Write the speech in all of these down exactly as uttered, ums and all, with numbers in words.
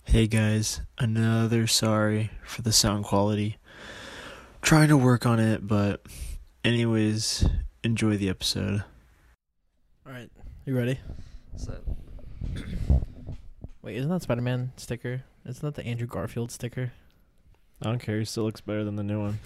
Hey guys, another sorry for the sound quality. Trying to work on it, but anyways, enjoy the episode. Alright, you ready? So, Wait, isn't that Spider-Man sticker? Isn't that the Andrew Garfield sticker? I don't care. He still looks better than the new one.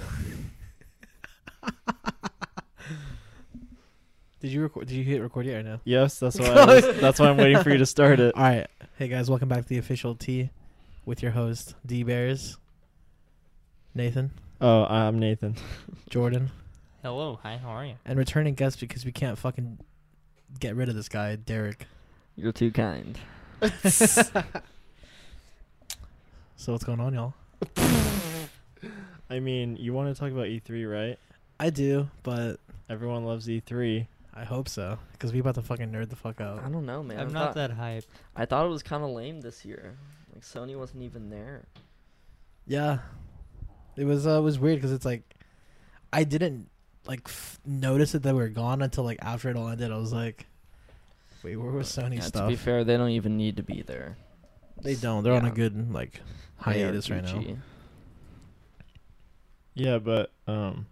Did you record? Did you hit record yet or no? Yes, that's why. I was, that's why I'm waiting for you to start it. All right, hey guys, welcome back to the official T with your host D Bears, Nathan, Oh, I'm Nathan. Jordan, hello, hi, how are you? and returning guest because we can't fucking get rid of this guy, Derek. You're too kind. So what's going on, y'all? I mean, you want to talk about E three, right? I do, but Everyone loves E three. I hope so because we about to fucking nerd the fuck out. I don't know, man. I'm I not thought, that hyped. I thought it was kind of lame this year. Like Sony wasn't even there. Yeah, it was uh, it was weird because it's like I didn't like f- notice it that we were gone until like after it all ended. I was like, wait, where was Sony Yeah, stuff? to be fair, they don't even need to be there. They don't. They're on a Yeah. good like They are hiatus right now. Gucci. Yeah, but um,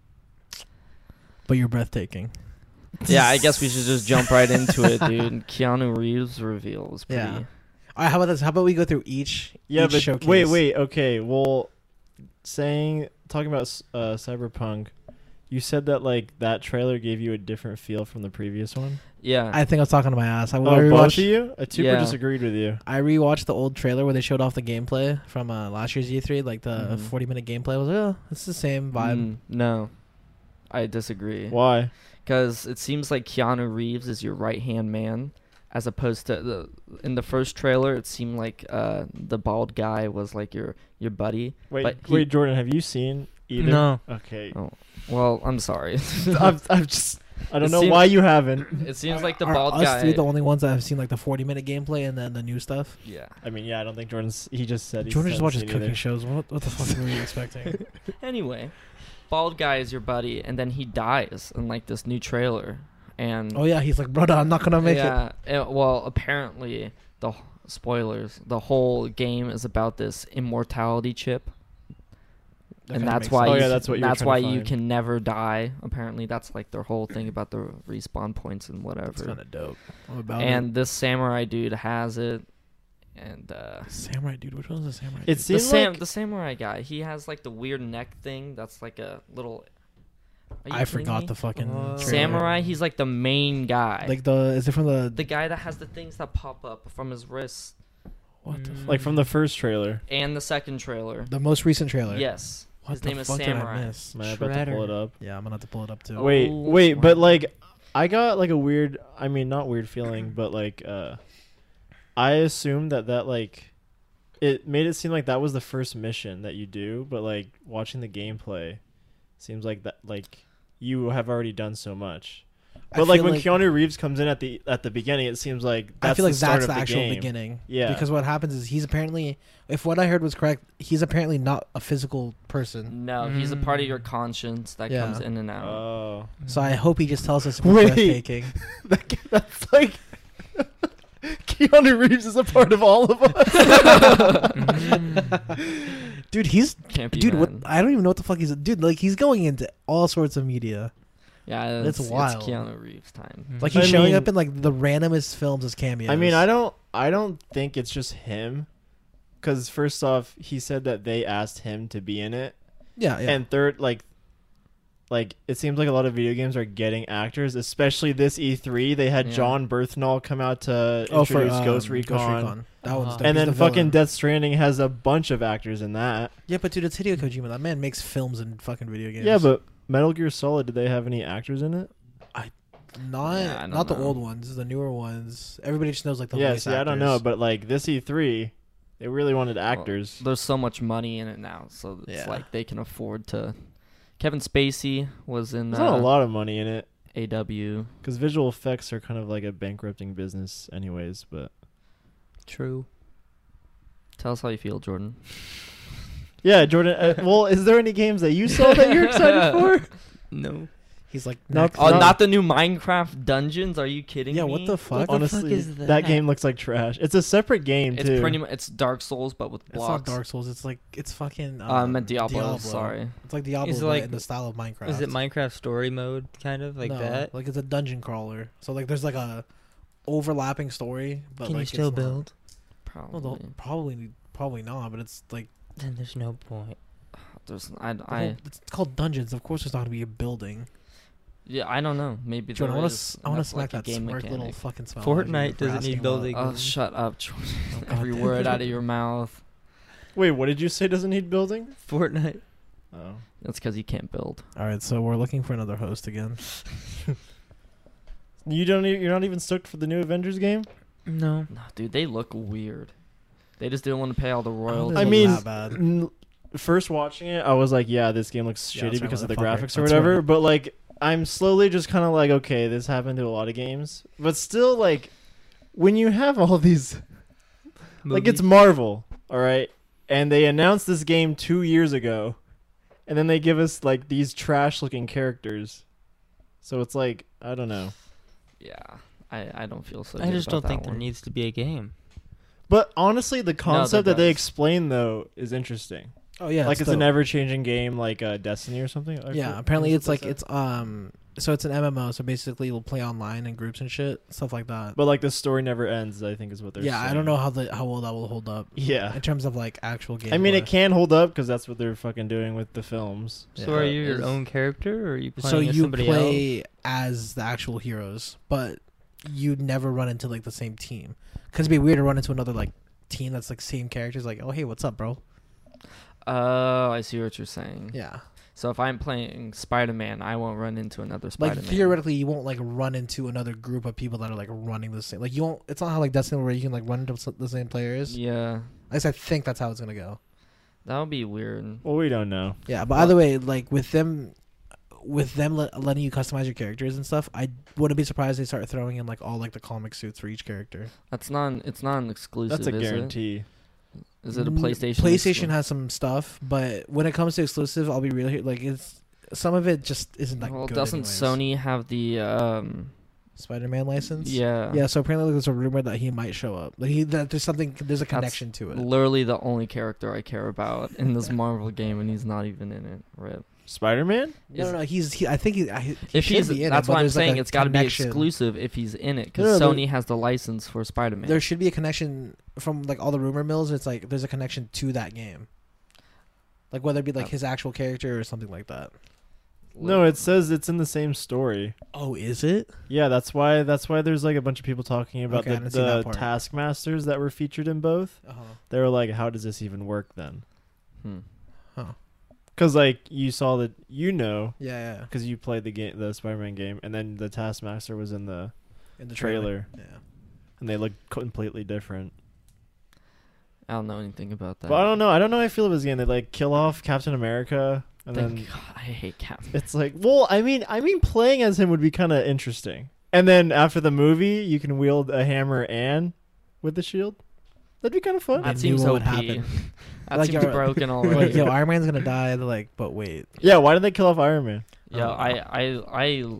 But you're breathtaking. Yeah, I guess we should just jump right into it, dude. Keanu Reeves reveal was pretty. Yeah. All right, how about this? How about we go through each? yeah, each but showcase. wait, wait, okay. Well, saying talking about uh, Cyberpunk, you said that like that trailer gave you a different feel from the previous one. Yeah. I think I was talking to my ass. I, Oh, I both rewatched. of you? A super Yeah. disagreed with you. I rewatched the old trailer where they showed off the gameplay from uh, last year's E three, like the Mhm. forty minute gameplay. I was like, oh, it's the same vibe. Mm, no, I disagree. Why? Because it seems like Keanu Reeves is your right hand man, as opposed to the in the first trailer. It seemed like uh, the bald guy was like your your buddy. Wait, But he- wait, Jordan, have you seen either? No. Okay. Oh, well, I'm sorry. I'm, I'm just. I don't It know seems- why you haven't. It seems like the Are bald us guy. three the only ones that have seen like the forty minute gameplay and then the new stuff? yeah. I mean, yeah, I don't think Jordan's. He just said he Jordan just hasn't watches seen cooking either. shows. What, what the fuck were you expecting? Anyway, bald guy is your buddy, and then he dies in like this new trailer. And Oh yeah, he's like, brother, I'm not gonna make it. yeah, uh, well, apparently the wh- spoilers. The whole game is about this immortality chip. That And kinda that's makes why sense. Oh, you yeah, can- that's what you were that's trying why to you find. can never die. Apparently, that's like their whole thing about the respawn points and It's whatever. kind of dope. I'm about And this samurai dude has it, and uh, it. Samurai dude, which one's the samurai? It dude? the seems sam like the samurai guy, he has like the weird neck thing. That's like a little. Are you I kidding forgot me? the fucking Oh. trailer. Samurai. He's like the main guy, Like the is it from the, the guy that has the things that pop up from his wrists. what the Mm. fuck? like from the first trailer. And the second trailer. The most recent trailer. Yes. What His the name is fuck did I Samurai. miss? Man, I about to pull it up. Yeah, I'm gonna have to pull it up too. Oh. Wait, Oh, wait, but wow. like, I got like a weird. I mean, not weird feeling, but like, uh, I assumed that that like, it made it seem like that was the first mission that you do, but like watching the gameplay, seems like that like you have already done so much. I But like feel when like- Keanu Reeves comes in at the at the beginning, it seems like that's I feel like the start that's of the, the actual game. beginning. Yeah. Because what happens is he's apparently, if what I heard was correct, he's apparently not a physical person. No, he's a part of your Mm. conscience that Yeah. comes in and out. Oh, So I hope he just tells us if it's Wait. breathtaking. that, that's like Keanu Reeves is a part of all of us. Dude, he's Can't be dude. What mad. I don't even know what the fuck he's dude. Like he's going into all sorts of media. Yeah, That's it's, wild. It's Keanu Reeves time. Mm. Like he's I showing mean- up in like the randomest films as cameos. I mean, I don't, I don't think it's just him, because first off, he said that they asked him to be in it, Yeah, yeah. and third, like, like it seems like a lot of video games are getting actors, especially this E three. They had Yeah. John Bernthal come out to oh, for introduce um, Ghost Recon, That one's Uh-huh. dope. and He's then the fucking villain. Death Stranding has a bunch of actors in that. Yeah, but dude, it's Hideo Kojima. That man makes films and fucking video games. Yeah, but Metal Gear Solid, did they have any actors in it? not Yeah, I don't not the know. old ones, the newer ones. Everybody just knows like the yeah, voice see, I don't know, actors. but like this E three, they really wanted actors. There's so much money in it now, so it's Yeah. like they can afford to. Kevin Spacey was in There's uh, not a lot of money in it. A W. Because visual effects are kind of like a bankrupting business, anyways. But True. Tell us how you feel, Jordan. yeah, Jordan. Uh, well, is there any games that you saw that you're excited for? No. He's like, No, next. Oh, No. not the new Minecraft Dungeons? Are you kidding Yeah, me? what the fuck? What the Honestly, fuck is that? that? game looks like trash. It's a separate game It's too. pretty much it's Dark Souls, but with It's not blocks. Dark Souls. It's like it's fucking. Um, Uh, I meant Diablo, Sorry. It's like Diablo, Is it but like- in the style of Minecraft. Is it Minecraft story mode kind of like No, that? Like it's a dungeon crawler. So like there's like a overlapping story, but Can like you still it's not- build? No, Probably. the- probably probably not. But it's like Then there's no point. There's I, the I whole- it's called dungeons. Of course, there's not gonna be a building. yeah I don't know. Maybe Jordan, I there want is, to and I want to that's smack like a that game smirk little mechanic. fucking smile. Fortnite for doesn't asking need about- building. Oh, shut up, Jordan. Oh, Every goddamn. word out of your mouth. Wait, what did you say? Doesn't need building? Fortnite. Oh, That's because you can't build. All right, so we're looking for another host again. you don't. e- You're not even stoked for the new Avengers game. No. No, dude, they look weird. They just didn't want to pay all the royalties. I look mean, that bad. n- first watching it, I was like, yeah, this game looks Yeah, shitty that's right, because of the motherfucker. graphics or That's whatever. right. But like, I'm slowly just kind of like, okay, this happened to a lot of games. But still, like, when you have all these, like, it's Movies? Marvel, all right, and they announced this game two years ago, and then they give us like these trash-looking characters. So it's like, I don't know. Yeah, I, I don't feel so. I good just about don't think that there one. needs to be a game. But honestly, the concept that they does. explain though is interesting. Oh yeah, like it's an dope. ever-changing game, like uh, Destiny or something. I Yeah, forget- apparently what it's like they said. it's um so it's an M M O, so basically you'll play online in groups and shit, stuff like that. But like the story never ends. I think is what they're. Yeah, saying. I don't know how the how well that will hold up Yeah, in terms of like actual game. I mean it can hold up because that's what they're fucking doing with the films. So Yeah. are you your Is- own character, or are you playing So as you somebody play else? as the actual heroes, but you never run into like the same team. Cause it'd be weird to run into another like team that's like same characters. Like, oh hey, what's up, bro? Oh, I see what you're saying. Yeah. So if I'm playing Spider-Man, I won't run into another Spider-Man. Like theoretically, you won't like run into another group of people that are like running the same. Like you won't. It's not how like Destiny where you can like run into s- the same players. Yeah, At least I think that's how it's gonna go. that would be weird. Well, we don't know. Yeah, but either way, like with them, with them let, letting you customize your characters and stuff, I wouldn't be surprised they start throwing in like all like the comic suits for each character. That's not. It's not an exclusive. That's a is it? guarantee. Is it a Mm, PlayStation? PlayStation exclu- has some stuff, but when it comes to exclusive, I'll be real here. Like it's some of it just isn't that Well, good. doesn't anyways. Sony have the? um Spider-Man license? Yeah. Yeah. So apparently, there's a rumor that he might show up. Like he that there's something. There's a connection to it. Literally the only character I care about in this Marvel game, and he's not even in it. Rip. Spider-Man? No, no, no. He's. He, I think he. I, he If should he's, be in that's it, but why I'm there's, like, saying a it's got to be connection. exclusive if he's in it, No, because no, Sony has the license for Spider-Man. There should be a connection from like all the rumor mills. It's like there's a connection to that game, like whether it be like Oh. his actual character or something like that. No, it says it's in the same story. Oh, is it? Yeah, that's why. That's why there's like a bunch of people talking about Okay, I the, didn't see that the part. taskmasters that were featured in both. Uh huh. They were like, "How does this even work then?" Hmm. Huh. Because like you saw that, you know, Yeah, yeah. because you played the game, the Spider-Man game, and then the Taskmaster was in the In the trailer, Yeah. and they look completely different. I don't know anything about that. But I don't know. I don't know how I feel about this game. They like kill off Captain America, and Thank then God, I hate Cap. it's like, well, I mean, I mean, playing as him would be kind of interesting. And then after the movie, you can wield a hammer and with the shield. That'd be kind of fun. I That knew seems what O would P. happen. That Like, seems you're- broken They're already. like, yo, Iron Man's gonna die. They're like, but wait. Yeah, why did they kill off Iron Man? Yo, Oh. I, I, I,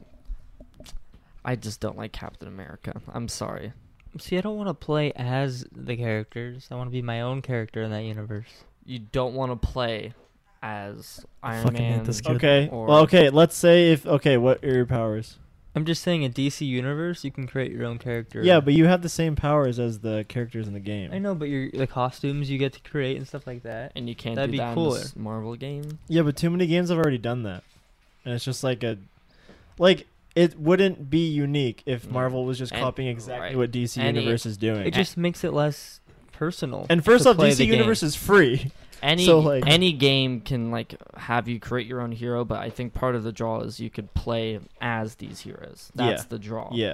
I just don't like Captain America. I'm sorry. See, I don't want to play as the characters. I want to be my own character in that universe. You don't want to play as Iron fucking hate Man. this kid. Okay, Or- well, okay. Let's say if okay, what are your powers? I'm just saying, in D C universe, you can create your own character. Yeah, but you have the same powers as the characters in the game. I know, but your the costumes you get to create and stuff like that. And you can't That'd do be that in cooler. this Marvel game. Yeah, but too many games have already done that, and it's just like a, like it wouldn't be unique if Yeah. Marvel was just And- copying exactly right. what D C Any- Universe is doing. It just makes it less personal. and first to off, play D C the game. Universe is free. Any So, like- any game can like have you create your own hero, but I think part of the draw is you could play as these heroes. That's Yeah. the draw. Yeah.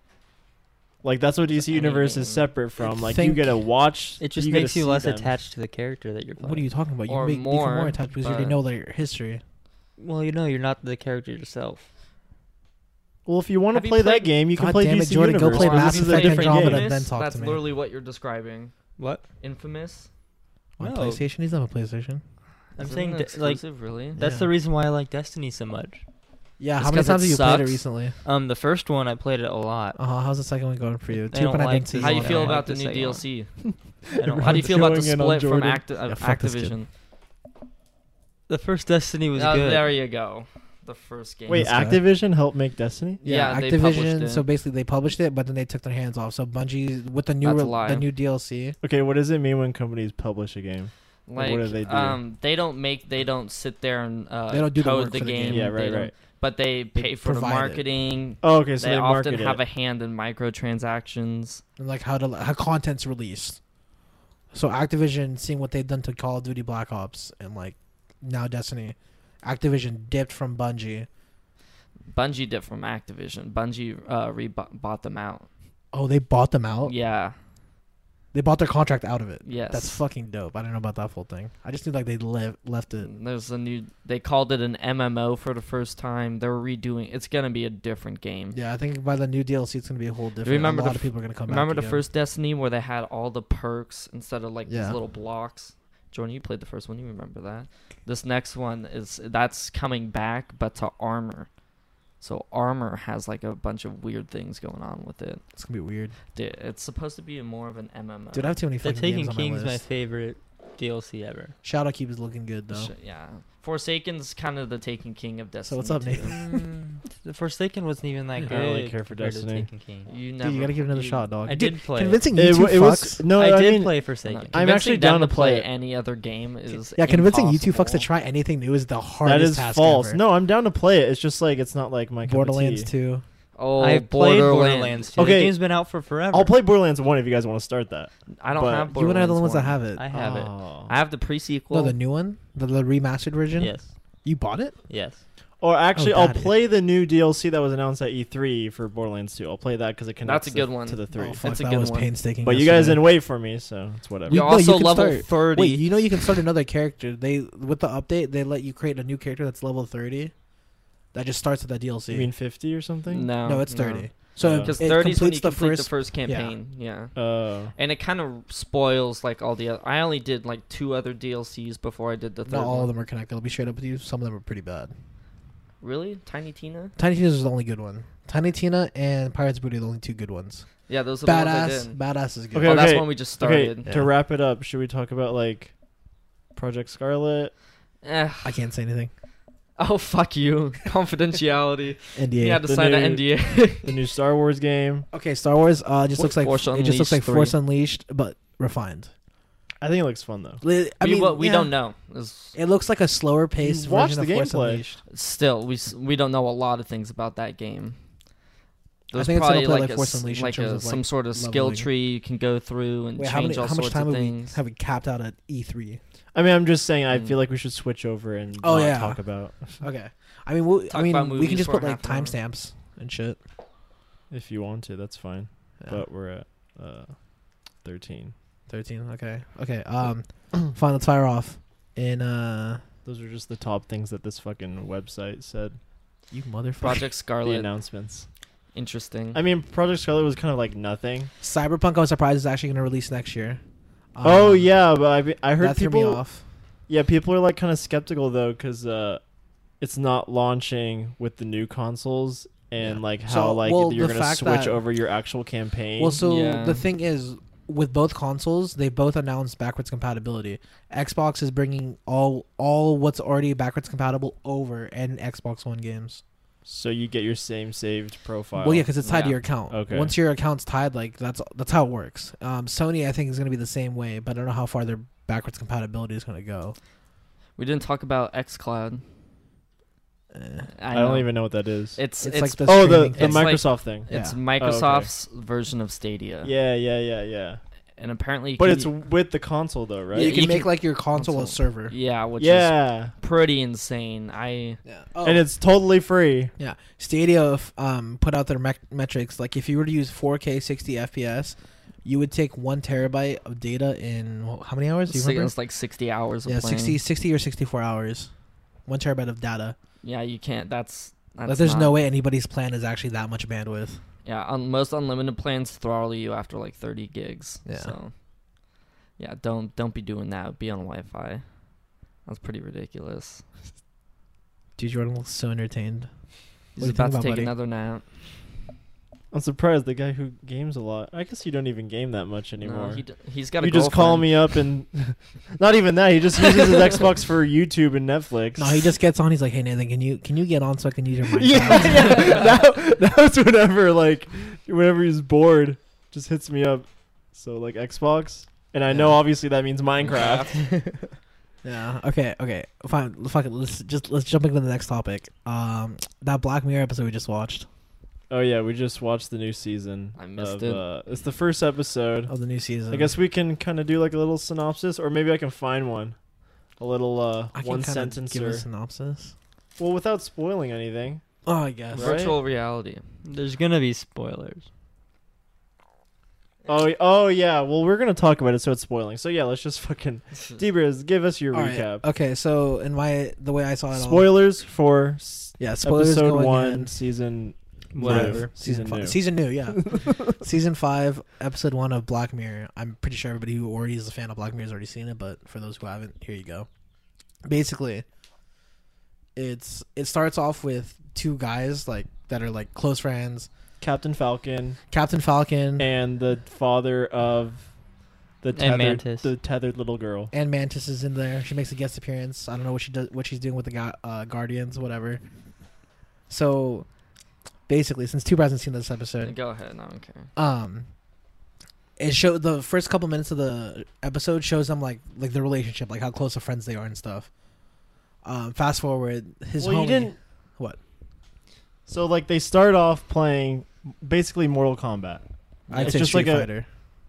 Like that's what D C Any Universe game. is separate from. I Like you think- get to watch. It just you get to makes you see less them. attached to the character that you're playing. What are you talking about? You Or make, become more, more attached because you already but- know their history. Well, you know, you're not the character yourself. Well, if you want to Have you play that played- game, you can God play damn it, D C Jordan, go Universe. play but Mass this is a Effect different Andromeda game. and then Infamous, talk that's to me. literally what you're describing. What? Infamous. On No. PlayStation, he's on a PlayStation. I'm Isn't saying it de- like exclusive, really. that's Yeah. the reason why I like Destiny so much. Yeah, Just how many 'cause it times have you played it sucks. recently? Um, the first one I played it a lot. Uh huh. How's the second one going for you? They Two don't point I like didn't see this How do you one. feel I about like the the new second D L one. C? I don't How do you like feel about the Going in on split from Jordan. Act- uh, Yeah, fuck this kid. Activision? the first Destiny was Uh, good. there you go. The first game. Wait, That's good. Activision helped make Destiny? Yeah, Yeah, they published Activision. it. So basically, they published it, but then they took their hands off. So Bungie with the new That's a re- lie. the new D L C. Okay, what does it mean when companies publish a game? Like, what do they do? Um, they don't make. They don't sit there and uh, They don't do the code work the for the game. game. Yeah, They right, don't- right. But they pay for the provide it. marketing. Oh, okay, so they, they, often market have it. a hand in microtransactions. And like how to how content's released. So Activision, seeing what they've done to Call of Duty Black Ops and like now Destiny, Activision dipped from Bungie. Bungie did from Activision. Bungie uh, re- bought them out. Oh, they bought them out. Yeah. They bought their contract out of it. Yes. That's fucking dope. I don't know about that full thing. I just knew like they le- left it. There's a new. They called it an M M O for the first time. They're redoing. It's gonna be a different game. Yeah, I think by the new D L C, it's gonna be a whole different. remember a the lot f- of people are gonna come Remember back. the again. first Destiny where they had all the perks instead of like Yeah. these little blocks? Jordan, you played the first one. You remember that? This next one is that's coming back, but to armor. So armor has like a bunch of weird things going on with it. It's gonna be weird. Dude, it's supposed to be more of an M M O. Dude, I have too many The fucking Taken games on my King's my list. favorite D L C ever. Shadow Keep is looking good though. Sh- yeah, Forsaken's kind of the Taken King of Destiny. what's up, too. Nathan? Mm, the Forsaken wasn't even that I good. don't really care for compared to Destiny. Taken King. You never. Dude, you gotta give it another you- shot, dog. I Dude, did play. Convincing It, you two wa- it was fucks. no. I I did mean, play No, Forsaken. I'm convincing actually them down to play it. any other game is Yeah, convincing you two fucks to impossible. try anything new is the that hardest is task false. ever. No, I'm down to play it. It's just like it's not like my cup of Borderlands tea. two. Oh, I played Borderlands. Borderlands two. Okay. The game's been out for forever. I'll play Borderlands one if you guys want to start that. I don't But have You Borderlands. and I are the ones that one. have it. I have it. Oh. I have the pre-sequel. No, the new one, the, the remastered version. Yes. You bought it? Yes. Or actually, Oh, I'll daddy. play the new D L C that was announced at E three for Borderlands two. I'll play that because it connects That's a good to, one. to the three. Oh, fuck, It's a that good was one. painstaking. But you guys yesterday. didn't wait for me, so it's whatever. We- You're no, you also can level start- thirty. Wait, you know you can start another character. They with the update, they let you create a new character that's level thirty. That just starts with that D L C. You mean fifty or something? no, no, it's thirty. So Uh, Because it thirty is when you completes the complete first. the first campaign. Yeah. Uh, And it kind of spoils like all the other. I only did like two other D L Cs before I did the third Not all one. of them are connected. I'll be straight up with you. Some of them are pretty bad. Really? Tiny Tina? Tiny Tina is the only good one. Tiny Tina and Pirates Booty are the only two good ones. Yeah, those are the ones I Badass, did. badass is good. Okay, oh, that's okay, when we just okay, started. Yeah. to wrap it up, should we talk about like Project Scarlet? Eh. I can't say anything. Oh, fuck you. Confidentiality. N D A. You had to The sign an new- N D A. The new Star Wars game. Okay, Star Wars. Uh, just What, looks like Force it just looks like Unleashed Force three? Unleashed, but refined. I think it looks fun though. Li- I we, mean, well, we yeah. don't know. It's- It looks like a slower paced You watched version the of Force gameplay. Unleashed. Still, we s- we don't know a lot of things about that game. I There's think it's gonna probably play like, like a, Force s- Unleashed in like terms a, of, like, some sort of skill leveling. tree you can go through and Wait, change how many? all How much sorts time of have we things. have we capped out at E three? I mean, I'm just saying. I Mm. feel like we should switch over and Oh, not yeah. talk about Okay. I mean, we'll, I Talk mean, about we can movies just for put like half an hour. timestamps and shit. if you want to. That's fine. Yeah. But we're at uh, thirteen. Thirteen. Okay. Okay. Um, fine. Let's fire off. In uh, Those are just the top things that this fucking website said. you motherfucker. Project The Scarlet. announcements. Interesting. I mean, Project Scarlet was kind of like nothing. Cyberpunk. I was surprised is actually going to release next year. oh Um, yeah, but I be- I heard that threw me people. off. Yeah, people are like kind of skeptical though, because uh, it's not launching with the new consoles and Yeah. like how So, like well, you're the gonna fact switch that- over your actual campaign. Well, so Yeah. the thing is, with both consoles, they both announced backwards compatibility. Xbox is bringing all all what's already backwards compatible over and Xbox One games. so you get your same saved profile. Well, yeah, because it's tied to Yeah. your account. Okay. Once your account's tied, like that's that's how it works. Um, Sony, I think, is going to be the same way, but I don't know how far their backwards compatibility is going to go. we didn't talk about xCloud. Eh. I, I, know. don't even know what that is. It's It's it's like the oh, the, streaming the thing. It's like- Microsoft thing. it's Yeah. Microsoft's version of Stadia. Yeah, yeah, yeah, yeah. And apparently, you But can- it's with the console though, right? you Yeah, can you make can- like your console, console. a server. yeah, which is yeah, pretty insane. I Yeah. and it's totally free. Yeah, Stadia f- um put out their mec- metrics. Like if you were to use four K sixty F P S, you would take one terabyte of data in wh- how many hours? Do you si- remember? it's like sixty hours of Yeah, playing. sixty, sixty or sixty-four hours. One terabyte of data. Yeah, you can't. That's, that's Like there's not- no way anybody's plan is actually that much bandwidth. Yeah, un- most unlimited plans throttle you after like thirty gigs. Yeah. So, yeah, don't don't be doing that. Be on Wi-Fi. That's pretty ridiculous. Dude, Jordan looks so entertained. He's What do you about think to about, take buddy? another nap. I'm surprised the guy who games a lot. I guess you don't even game that much anymore. No, he d- he's got a you just call girlfriend. me up and not even that. He just uses his Xbox for YouTube and Netflix. No, he just gets on. He's like, "Hey Nathan, can you can you get on so I can use your Minecraft?" yeah, yeah. That, that was whenever like whenever he's bored, just hits me up. So like Xbox, and I know Yeah. obviously that means Minecraft. Yeah. Okay. Okay. Fine. Fuck it. Let's just let's jump into the next topic. Um, that Black Mirror episode we just watched. Oh yeah, we just watched the new season. I missed of, it. Uh, it's the first episode. Of the new season. I guess we can kind of do like a little synopsis, or maybe I can find one, a little uh, I can one kinda sentence give a or synopsis. well, without spoiling anything. Oh, I guess. Right? Virtual reality. There's gonna be spoilers. Oh, y- oh yeah. Well, we're gonna talk about it, so it's spoiling. So yeah, let's just fucking D-Briz, give us your All right, recap. Okay. So in my the way I saw it, all, Spoilers for s- yeah, spoilers episode going one, in. season Whatever. five, Season season five. new. Season new, yeah. Season five, episode one of Black Mirror. I'm pretty sure everybody who already is a fan of Black Mirror has already seen it, but for those who haven't, here you go. Basically, it's it starts off with two guys like that are like close friends. Captain Falcon Captain Falcon and, and the father of the tethered, Mantis. the tethered little girl. Mantis is in there. She makes a guest appearance. I don't know what she does, what she's doing with the gu- uh, Guardians, whatever. So, basically, since Tuber hasn't seen this episode, Go ahead. I don't care. um it showed the first couple minutes of the episode shows them like like the relationship, like how close of friends they are and stuff. Um fast forward, his well, homie you didn't. What? So like they start off playing basically Mortal Kombat. I'd It's say just Street like a- Fighter.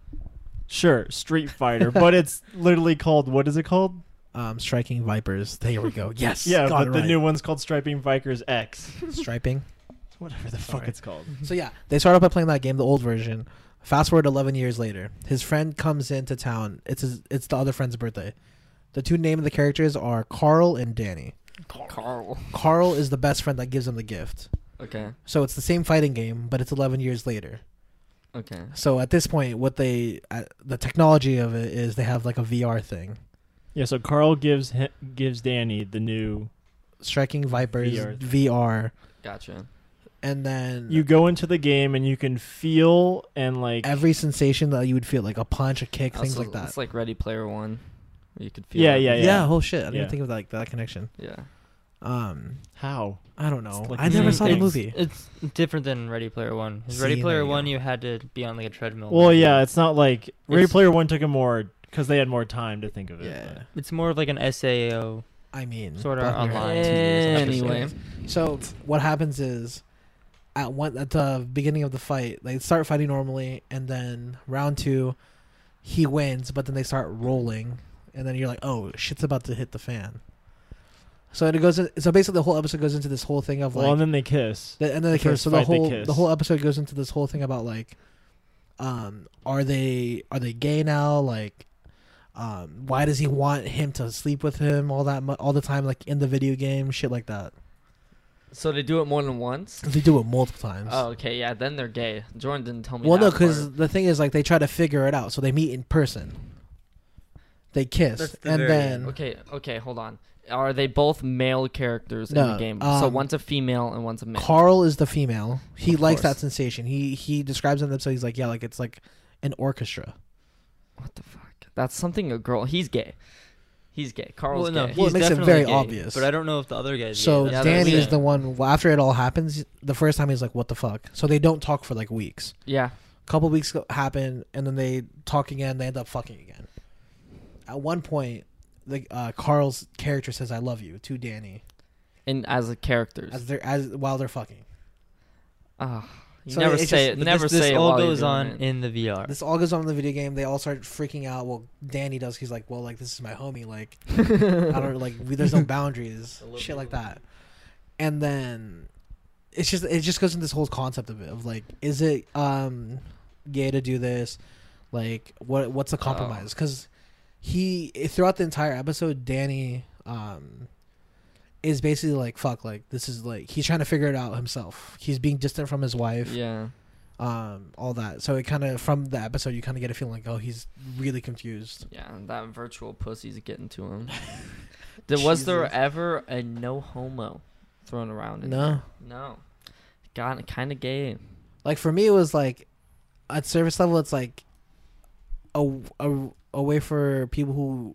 Sure, Street Fighter, but it's literally called, what is it called? Um Striking Vipers. There we go. Yes. Yeah, got but it the right. new one's called Striping Vikers X. Striping. Whatever the fuck Alright. it's called. So yeah, they start off by playing that game, the old version. Fast forward eleven years later, his friend comes into town. It's his, it's the other friend's birthday. The two name of the characters are Carl and Danny. Carl. Carl is the best friend that gives him the gift. Okay. So it's the same fighting game, but it's eleven years later. Okay. So at this point, what they uh, the technology of it is they have like a V R thing. Yeah, so Carl gives hi- gives Danny the new. Striking Vipers V R. V R, Gotcha. and then You go into the game and you can feel and like every sensation that you would feel, like a punch, a kick, things Also, like that. It's like Ready Player One. Where you could feel. Yeah, it. yeah, yeah. oh shit! I didn't Yeah. even think of that, like that connection. Yeah. Um, how. I don't know. It's like I the never same saw the thing. movie. It's different than Ready Player One. 'Cause See, Ready there Player you One, go. you had to be on like a treadmill. Well, yeah, it's not like Ready It's- Player One took a more because they had more time to think of it. Yeah. but- It's more of like an S A O. I mean, Sort of Black Mirror online. had two years of Anyway. episodes. So what happens is, at one at the beginning of the fight, they start fighting normally, and then round two, he wins, but then they start rolling, and then you're like, oh, shit's about to hit the fan. So it goes. In, so basically, the whole episode goes into this whole thing of like, Well, and then they kiss. the, and then they the kiss. first So the fight they whole kiss. the whole episode goes into this whole thing about like, um, are they are they gay now? Like, um, why does he want him to sleep with him all that mu- all the time? Like in the video game, shit like that. So they do it more than once. They do it multiple times. Oh, okay. Yeah. Then they're gay. Jordan didn't tell me. well, that no, because part. the thing is, like, they try to figure it out. So they meet in person. They kiss, That's the and very then end. Okay. Okay. Hold on. Are they both male characters in No, the game? so um, one's a female and one's a male. Carl is the female. He Of likes that course. sensation. He he describes it in the episode. He's like, yeah, like it's like an orchestra. What the fuck? That's something a girl. He's gay. He's gay. Carl's Well, no, gay. Well, it he's makes it definitely very gay, obvious. But I don't know if the other guys. So Yeah, Danny that's is it. the one. Well, after it all happens, the first time he's like, "What the fuck?" So they don't talk for like weeks. yeah. A couple weeks go- happen, and then they talk again. They end up fucking again. At one point, the uh, Carl's character says, "I love you" to Danny And as a characters. as they're as while they're fucking. Ah, you So never it's say just- it. But Never this, this say it all while you're goes doing on it. in the V R. This all goes on in the video game. They all start freaking out. Well, Danny does. He's like, "Well, like this is my homie. Like, I don't like. We, there's no boundaries. Shit like that." And then it's just it just goes into this whole concept of it of like, is it um gay to do this? Like, what what's the compromise? Because he throughout the entire episode, Danny um is basically like, fuck, like this is like he's trying to figure it out himself. He's being distant from his wife. Yeah. Um, all that. So it kind of from the episode, you kind of get a feeling like, oh, he's really confused. Yeah. And that virtual pussy's getting to him. Did, was there Jesus. ever a no homo thrown around? In No. there? No. got kind of gay. Like for me, it was like at surface level, it's like a, a, a way for people who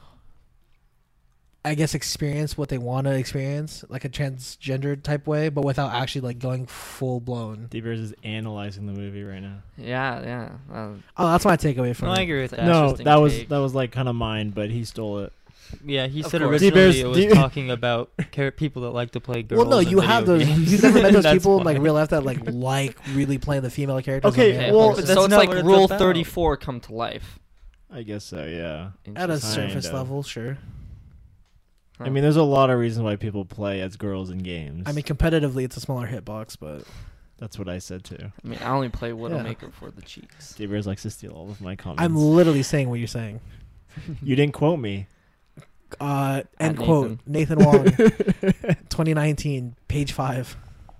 I guess experience what they want to experience, like a transgender type way, but without actually like going full blown. D-Bears is analyzing the movie right now. Yeah, yeah. Uh, Oh, that's my takeaway from No, I it. agree with It's that. an No, interesting that was take. that was like kind of mine, but he stole it. Yeah, he Of said course. originally D-Bears- it was D- talking about char- people that like to play girls. Well, no, in you have video those. games. You've never met those That's people in like why. real life that like like really playing the female characters. Okay, on Okay, the well, person. that's so it's not like what it's Rule about. thirty-four come to life. I guess so. Yeah. at a Interesting. surface Kinda. level, sure. Huh. I mean, there's a lot of reasons why people play as girls in games. I mean, competitively, it's a smaller hitbox, but that's what I said too. I mean, I only play Widowmaker Yeah. for the cheeks. D-Bears likes to steal all of my comments. I'm literally saying what you're saying. You didn't quote me. Uh, At end quote. Nathan Wong, twenty nineteen, page five.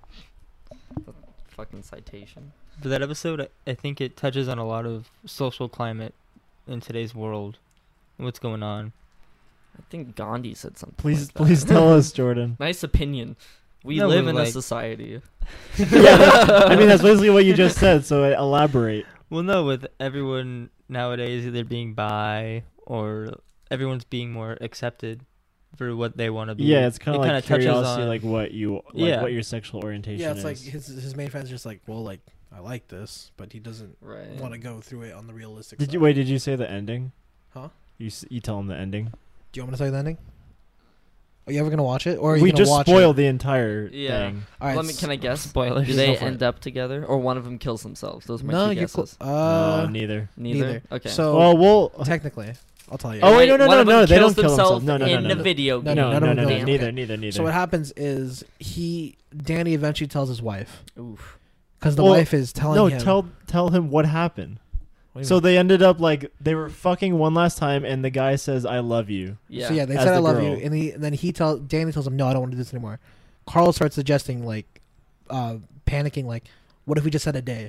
Fucking citation. But that episode, I- I think it touches on a lot of social climate in today's world. What's going on? I think Gandhi said something. Please, like that. please tell us, Jordan. Nice opinion. We No, live but in a like- society. Yeah, I mean that's basically what you just said. So elaborate. Well, no, with everyone nowadays either being bi or everyone's being more accepted for what they want to be. Yeah, it's kind It of kinda like touches curiosity, on- like what you, like Yeah. what your sexual orientation Yeah, is. it's like his his main friend's just like, well, like I like this, but he doesn't Right. want to go through it on the realistic. Did side. you wait? Did you say the ending? Huh? You s- you tell him the ending. Do you want me to tell you the ending? Are you ever gonna watch it, or are you We gonna just watch spoiled it? the entire Yeah. thing. All right, Let me. Can I guess? Spoilers. Do they Go for end it. up together, or one of them kills themselves? Those are my no, two you're cl- guesses. uh, no, neither. Neither. neither. Okay. So Well, we'll. technically, I'll tell you. Oh, wait, no, Wait, no, one no, of them no, they kills don't kill themselves themselves. No, no, no, in no, the no. video No, game. No, none no, of no, them no, do. Damn neither, it. neither, neither. So what happens is he, Danny, eventually tells his wife Oof. because the Well, wife is telling no, him. tell tell him what happened. What do you So mean? they ended up like they were fucking one last time, and the guy says, "I love you." Yeah. So yeah, they As said I the love girl. you, and, he, and then he tell Danny tells him, no, I don't want to do this anymore. Carl starts suggesting like, uh, panicking like, what if we just said a day?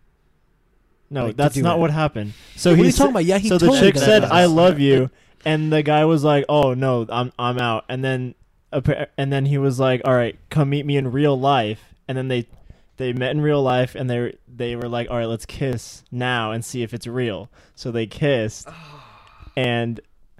No, Like, to that's do not it. what happened. So What he are you sa- talking about? Yeah, he so the totally chick does said, that. "I love you," and the guy was like, "Oh no, I'm I'm out." And then appa- and then he was like, "All right, come meet me in real life." And then they they met in real life, and they they were like, "All right, let's kiss now and see if it's real." So they kissed, and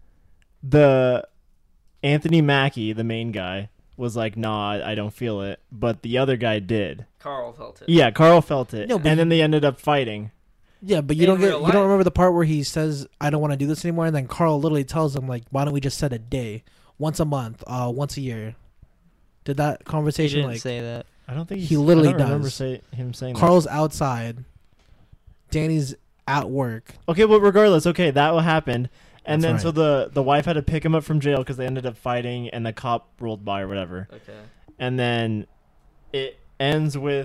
the Anthony Mackie, the main guy, was like, "Nah, I don't feel it," but the other guy did. Carl felt it. Yeah, Carl felt it, No, but and then he- they ended up fighting. Yeah, but you In don't get real you life. don't remember the part where he says, "I don't want to do this anymore," and then Carl literally tells him like, "Why don't we just set a day, once a month, uh, once a year?" Did that He conversation didn't like say that. I don't think He he's- literally I don't remember does. say, him saying that. Carl's outside, Danny's at work. Okay, but regardless, okay, that what happened, and That's then right. so the the wife had to pick him up from jail because they ended up fighting, and the cop rolled by or whatever, Okay. and then it ends with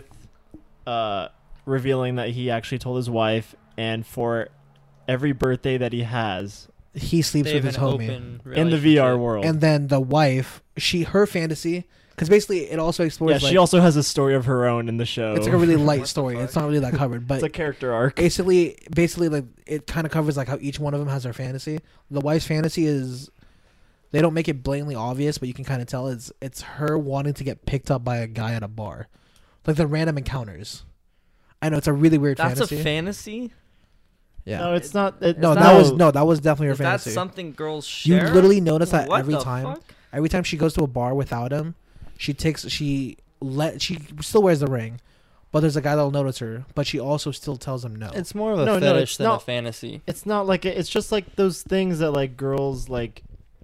uh revealing that he actually told his wife, and for every birthday that he has He sleeps They with have his an homie, open in the V R relationship. world, and then the wife, she her fantasy, because basically it also explores. yeah, like, she also has a story of her own in the show. it's like a really What light the story. fuck? It's not really that covered, but it's a character arc. basically, basically, like it kind of covers like how each one of them has their fantasy. The wife's fantasy is they don't make it blatantly obvious, but you can kind of tell it's it's her wanting to get picked up by a guy at a bar, like the random encounters. I know it's a really weird That's fantasy. a fantasy. yeah. No, it's not. It, no, is that that- was no, that was definitely her Is that fantasy. something girls You share? literally notice that What every the time. fuck? Every time she goes to a bar without him, she takes she let she still wears the ring, but there's a guy that'll notice her, but she also still tells him no. It's more of a No, no, fetish it's than a not- fantasy. It's not like a, it's just like those things that like girls like.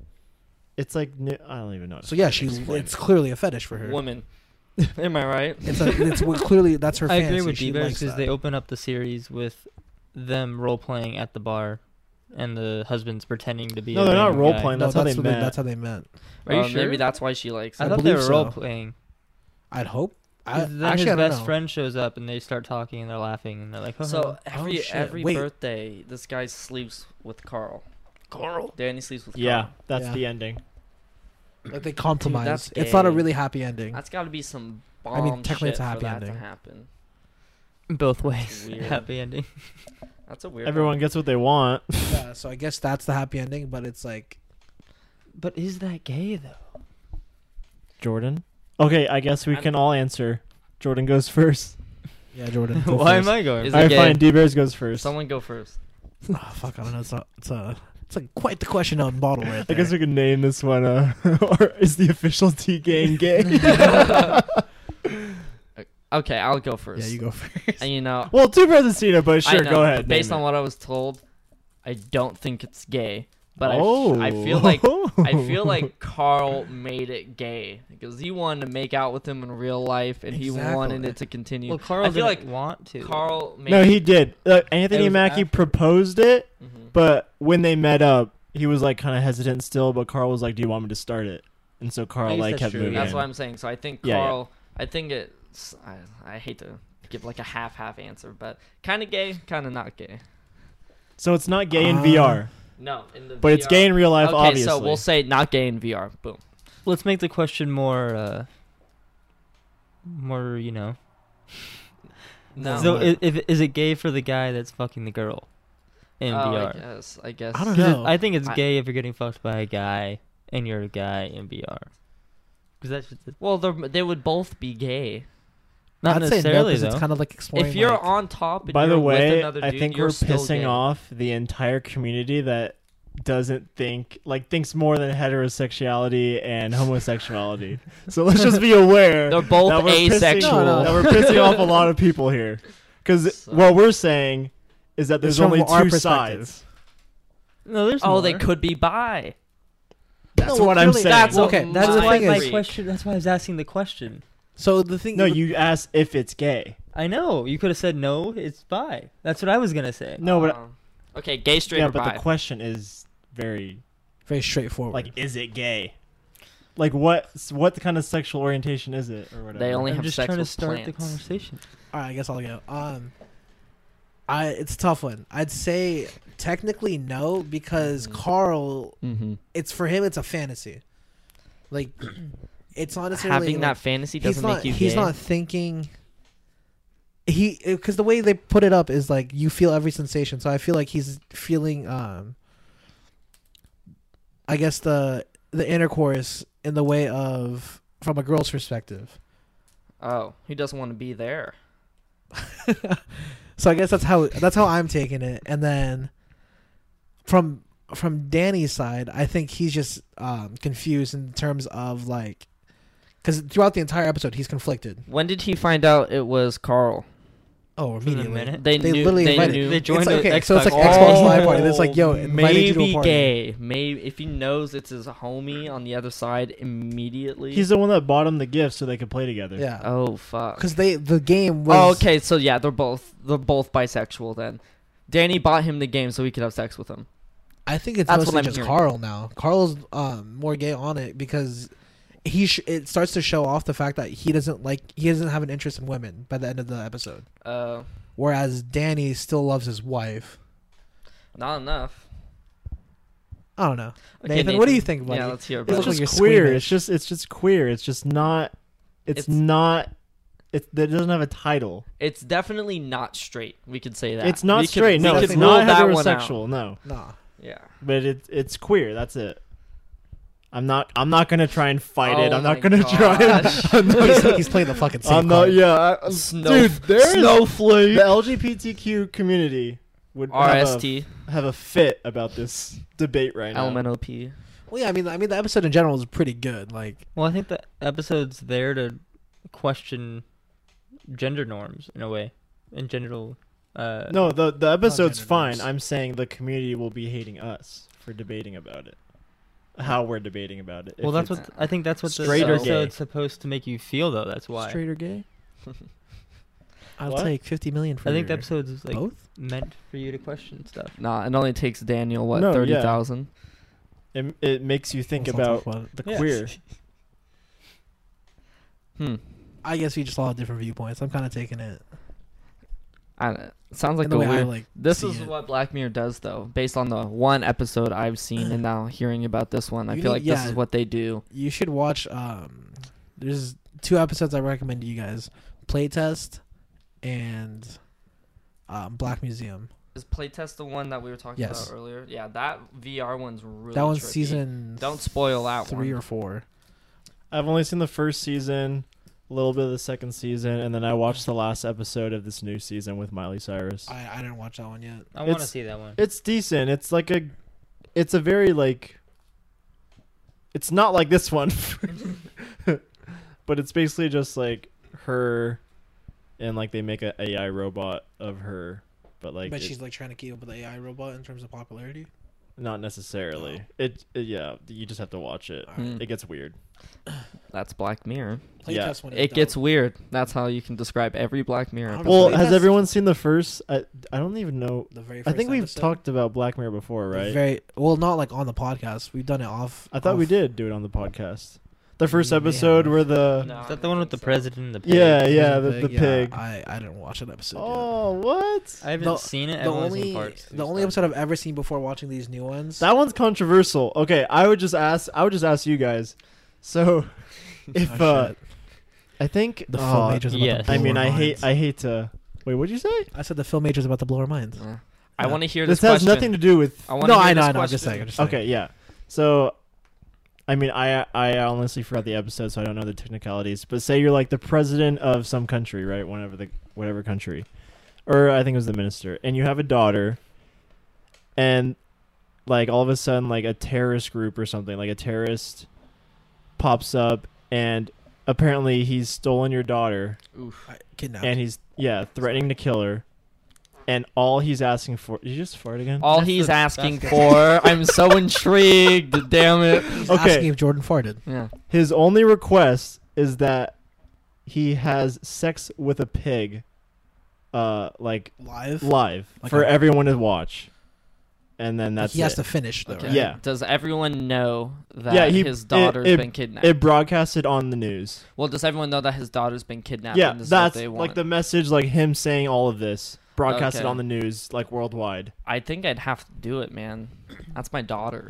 It's like ni- I don't even know. how to so yeah, explain she it. it's clearly a fetish for her. Woman. Am I right? It's a, it's well, clearly that's her I fantasy. agree with She D-Bears likes because that. they open up the series with them role playing at the bar, and the husband's pretending to be. No, a they're not random role guy. playing. no, That's how they what met. That's how they met. Are you Uh, sure? Maybe that's why she likes I it. I thought they believe were so. role playing. I'd hope. I, Then actually, his I don't best know. friend shows up, and they start talking, and they're laughing, and they're like, "Oh, So every shit. every Wait. birthday, this guy sleeps with Carl. Carl. Danny sleeps with Yeah, Carl. that's Yeah. the ending. Like they compromise. that's It's not a gay. really happy ending. That's got to be some bomb I mean, technically shit it's a happy for that ending. to happen. both ways, Weird. happy ending." That's a weird. Everyone one. gets what they want. Yeah, so I guess that's the happy ending, but it's like But is that gay though? Jordan. Okay, I guess we I'm- can all answer. Jordan goes first. Yeah, Jordan. go Why first. am I going? Is All it right, gay? fine. D Bears goes first. Someone go first. Oh, fuck, I don't know. It's a, it's a, it's a quite the question on bottle right I there. guess we could name this one. Uh, or is the official T gang gay? Okay, I'll go first. Yeah, you go first. And you know, Well, two Bears have seen it, but I sure, know, go ahead. Based name on it. what I was told, I don't think it's gay. But I f- oh. I feel like I feel like Carl made it gay because he wanted to make out with him in real life and he Exactly. wanted it to continue. Well, Carl I feel didn't like want to. Carl made No, he did. Uh, Anthony It was Mackie after. proposed it, Mhm. but when they met up, he was like kind of hesitant still. But Carl was like, "Do you want me to start it?" And so I Carl guess like that's kept true, moving. That's in. what I'm saying. So I think Yeah, yeah. Carl. I think it's. I, I hate to give like a half-half answer, but kind of gay, kind of not gay. So it's not gay in Uh, V R, No, in the but it's gay in real life. Okay, obviously. so we'll say not gay in V R. Boom. Let's make the question more, uh, more, you know. No. So What? is, if, is it gay for the guy that's fucking the girl in oh, V I R? guess. I guess. I don't 'Cause it- know. I think it's I- gay if you're getting fucked by a guy and you're a guy in V R. Because that's just the- Well, they're- they would both be gay. not I'd say no, necessarily 'cause though. it's kind of like exploring. If you're like, on top and By you're the with way, another I dude, think you're we're still pissing gay. off the entire community that doesn't think like thinks more than heterosexuality and homosexuality. So let's just be aware They're both that we're pissing- asexual. No, no. that we're pissing off a lot of people here. Because So- what we're saying is that there's It's from only our two perspective. sides. No, there's Oh, more. they could be bi. That's No, what I'm clearly- saying. That's okay, okay. that's That's the why thing my is- question. That's why I was asking the question. So the thing. No, you asked if it's gay. I know. You could have said no. It's bi. That's what I was gonna say. No, but Um, okay, gay, straight, yeah, or but bi. the question is very very straightforward. like, is it gay? Like what? What kind of sexual orientation is it, or whatever? They only I'm have just sex trying to with start the plants. conversation. All right, I guess I'll go. Um, I it's a tough one. I'd say technically no because Mhm. Carl, Mm-hmm. it's for him. It's a fantasy. Like, it's not necessarily Having like, that fantasy he's doesn't not. make you he's gay. not thinking. He because the way they put it up is like you feel every sensation. So I feel like he's feeling. Um, I guess the the intercourse in the way of from a girl's perspective. Oh, he doesn't want to be there. So I guess that's how that's how I'm taking it. And then from from Danny's side, I think he's just um, confused in terms of like because throughout the entire episode he's conflicted. When did he find out it was Carl? Oh, For the immediately. minute. They, They knew. literally they invited- knew. They joined It's like, the okay, so it's like Xbox. Xbox Live Party. It's like, yo, invite you to a maybe party. gay. Maybe if he knows it's his homie on the other side immediately. He's the one that bought him the gift so they could play together. Yeah, oh fuck. because they the game was Oh, okay, so yeah, they're both they're both bisexual then. Danny bought him the game so he could have sex with him. I think it's That's what mostly I'm just hearing. Carl now. Carl's um, more gay on it because he sh- it starts to show off the fact that he doesn't like he doesn't have an interest in women by the end of the episode. Uh, Whereas Danny still loves his wife. not enough. I don't know. Okay, Nathan, what do you think, buddy? Yeah, let's hear It It's about looks it. like just you're queer. squeamish. It's just it's just queer. It's just not. It's, It's- not. It, it doesn't have a title. It's definitely not straight. We could say that. It's not We could- straight. we no, could it's rule not that one out. heterosexual. No, Nah. Yeah. but it it's queer. That's it. I'm not. I'm not gonna try and fight it. Oh I'm my not gonna try. And, gosh. I'm not, he's, he's playing the fucking same I'm not. card. Yeah, I, Snow- dude. There's Snowflake. the L G B T Q community would R have S a, T. have a fit about this debate right now. L M N O P. Well, yeah, I mean, I mean, the episode in general is pretty good. Like, Well, I think the episode's there to question gender norms in a way, in general. Uh, No, the the episode's gender fine. norms. I'm saying the community will be hating us for debating about it. How we're debating about it. Well, If that's it's- what I think. That's what the straight or episode's gay. supposed to make you feel, though. That's why. straight or gay? I'll What? take fifty million for I think the your- episode's like both. meant for you to question stuff. Nah, it only takes Daniel what No, yeah. thirty thousand. it, it makes you think Let's not about talk about the Yeah. queer. Hmm. I guess we just all have different viewpoints. I'm kind of taking it I don't know. It sounds like in a the way I weird. like. This see is it. what Black Mirror does, though. Based on the one episode I've seen and now hearing about this one, I You feel need- like this yeah. is what they do. You should watch. Um, there's two episodes I recommend to you guys: Playtest and um, Black Museum. Is Playtest the one that we were talking Yes. about earlier? Yeah, that V R one's really. that one's tricky. season. Don't spoil that three one. or four. I've only seen the first season. a little bit of the second season, and then I watched the last episode of this new season with Miley Cyrus. I, I didn't watch that one yet. I want to It's- see that one. It's decent. It's like a, it's a very like. It's not like this one, but it's basically just like her, and like they make a AI robot of her, but like But it- she's like trying to keep up with the A I robot in terms of popularity. not necessarily. It, it yeah, you just have to watch it. Hmm. It gets weird. That's Black Mirror. Playtest Yeah. one is It gets dope. weird. That's how you can describe every Black Mirror. I'm episode. Well, Playtest- has everyone seen the first? I I don't even know. The very I first think we've episode. talked about Black Mirror before, The right? Very well, not like on the podcast. We've done it off. I thought we off- did do it on the podcast. The first We may episode have. where the No, Is I that the don't one with think the so. president and the pig? yeah yeah the, the Yeah, pig. I, I didn't watch an episode. yet. Oh, what? I haven't The- seen it. The I've only only seen parts. the only episode I've ever seen before watching these new ones. That one's controversial. Okay, I would just ask. I would just ask you guys. So, if Oh, uh, shit. I think the oh, film major's about yes. to blow I mean, our I hate. minds. I hate to. Wait, what'd you say? I said the film major's about to blow our minds. Uh, I Yeah. want to hear This this, has question. nothing to do with. I wanna No, hear I know, this I know. I'm just question. saying. I'm just saying. Okay, yeah. So, I mean, I I honestly forgot the episode, so I don't know the technicalities. But say you're like the president of some country, right? Whatever the whatever country, or I think it was the minister, and you have a daughter, and like all of a sudden, like a terrorist group or something, like a terrorist pops up, and apparently he's stolen your daughter, Oof. I, kidnapped. and he's yeah threatening to kill her, and all he's asking for. Did you just fart again? All That's he's the- asking that's for. I'm so intrigued. Damn it. He's Okay. asking if Jordan farted. Yeah. His only request is that he has sex with a pig, uh, like Live. live Like for a- everyone to watch, and then Like, that's he has it. to finish though. Okay. Right? Yeah. Does everyone know that Yeah, he- his it- daughter's it- been kidnapped? It broadcasted on the news. well, does everyone know that his daughter's been kidnapped? Yeah, and this that's is what they like want? the message, like him saying all of this broadcasted Okay. on the news, like worldwide. I think I'd have to do it, man. That's my daughter.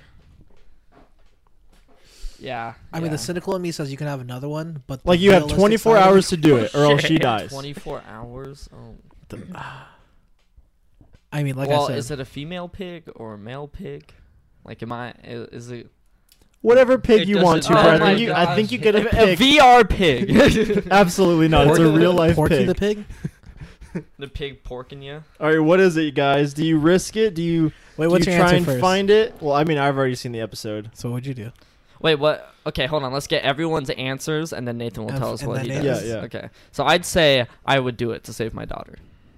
Yeah. I mean, yeah. the cynical in me says you can have another one, but the Like you have realistic twenty-four side of hours to do it, or else she Shit. dies. twenty-four hours. Oh. the- I mean, like well, I said, is it a female pig or a male pig? Like, am I? Is, is it Whatever pig It you doesn't- want to, Oh Brad. my I think you, I gosh. think you get a a pig. V R pig? Absolutely not. It's a Porky- real life Porky pig. the pig. The pig porking you? All right, what is it, guys? Do you risk it? Do you? Wait, Do what's you your try answer and first? find it? Well, I mean, I've already seen the episode. So what'd you do? Wait, what? Okay, hold on. Let's get everyone's answers, and then Nathan will And tell f- us and what then he Nathan- does. Yeah, yeah. Okay, so I'd say I would do it to save my daughter.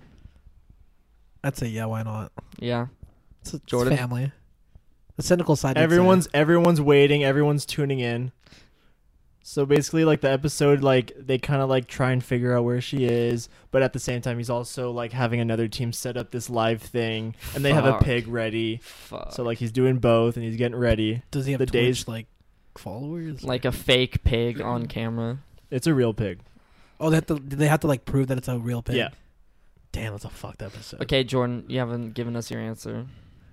I'd say yeah. Why not? Yeah. It's, it's Jordan? family. The cynical side. would say- Everyone's everyone's waiting. Everyone's tuning in. So basically, like the episode, like they kind of like try and figure out where she is, but at the same time, he's also like having another team set up this live thing, and they have a Fuck. pig ready. Fuck. So like he's doing both, and he's getting ready. Does he have the Twitch days- like followers? like a fake pig on camera. It's a real pig. oh, they have to. Did they have to like prove that it's a real pig? Yeah. Damn, that's a fucked episode. Okay, Jordan, you haven't given us your answer.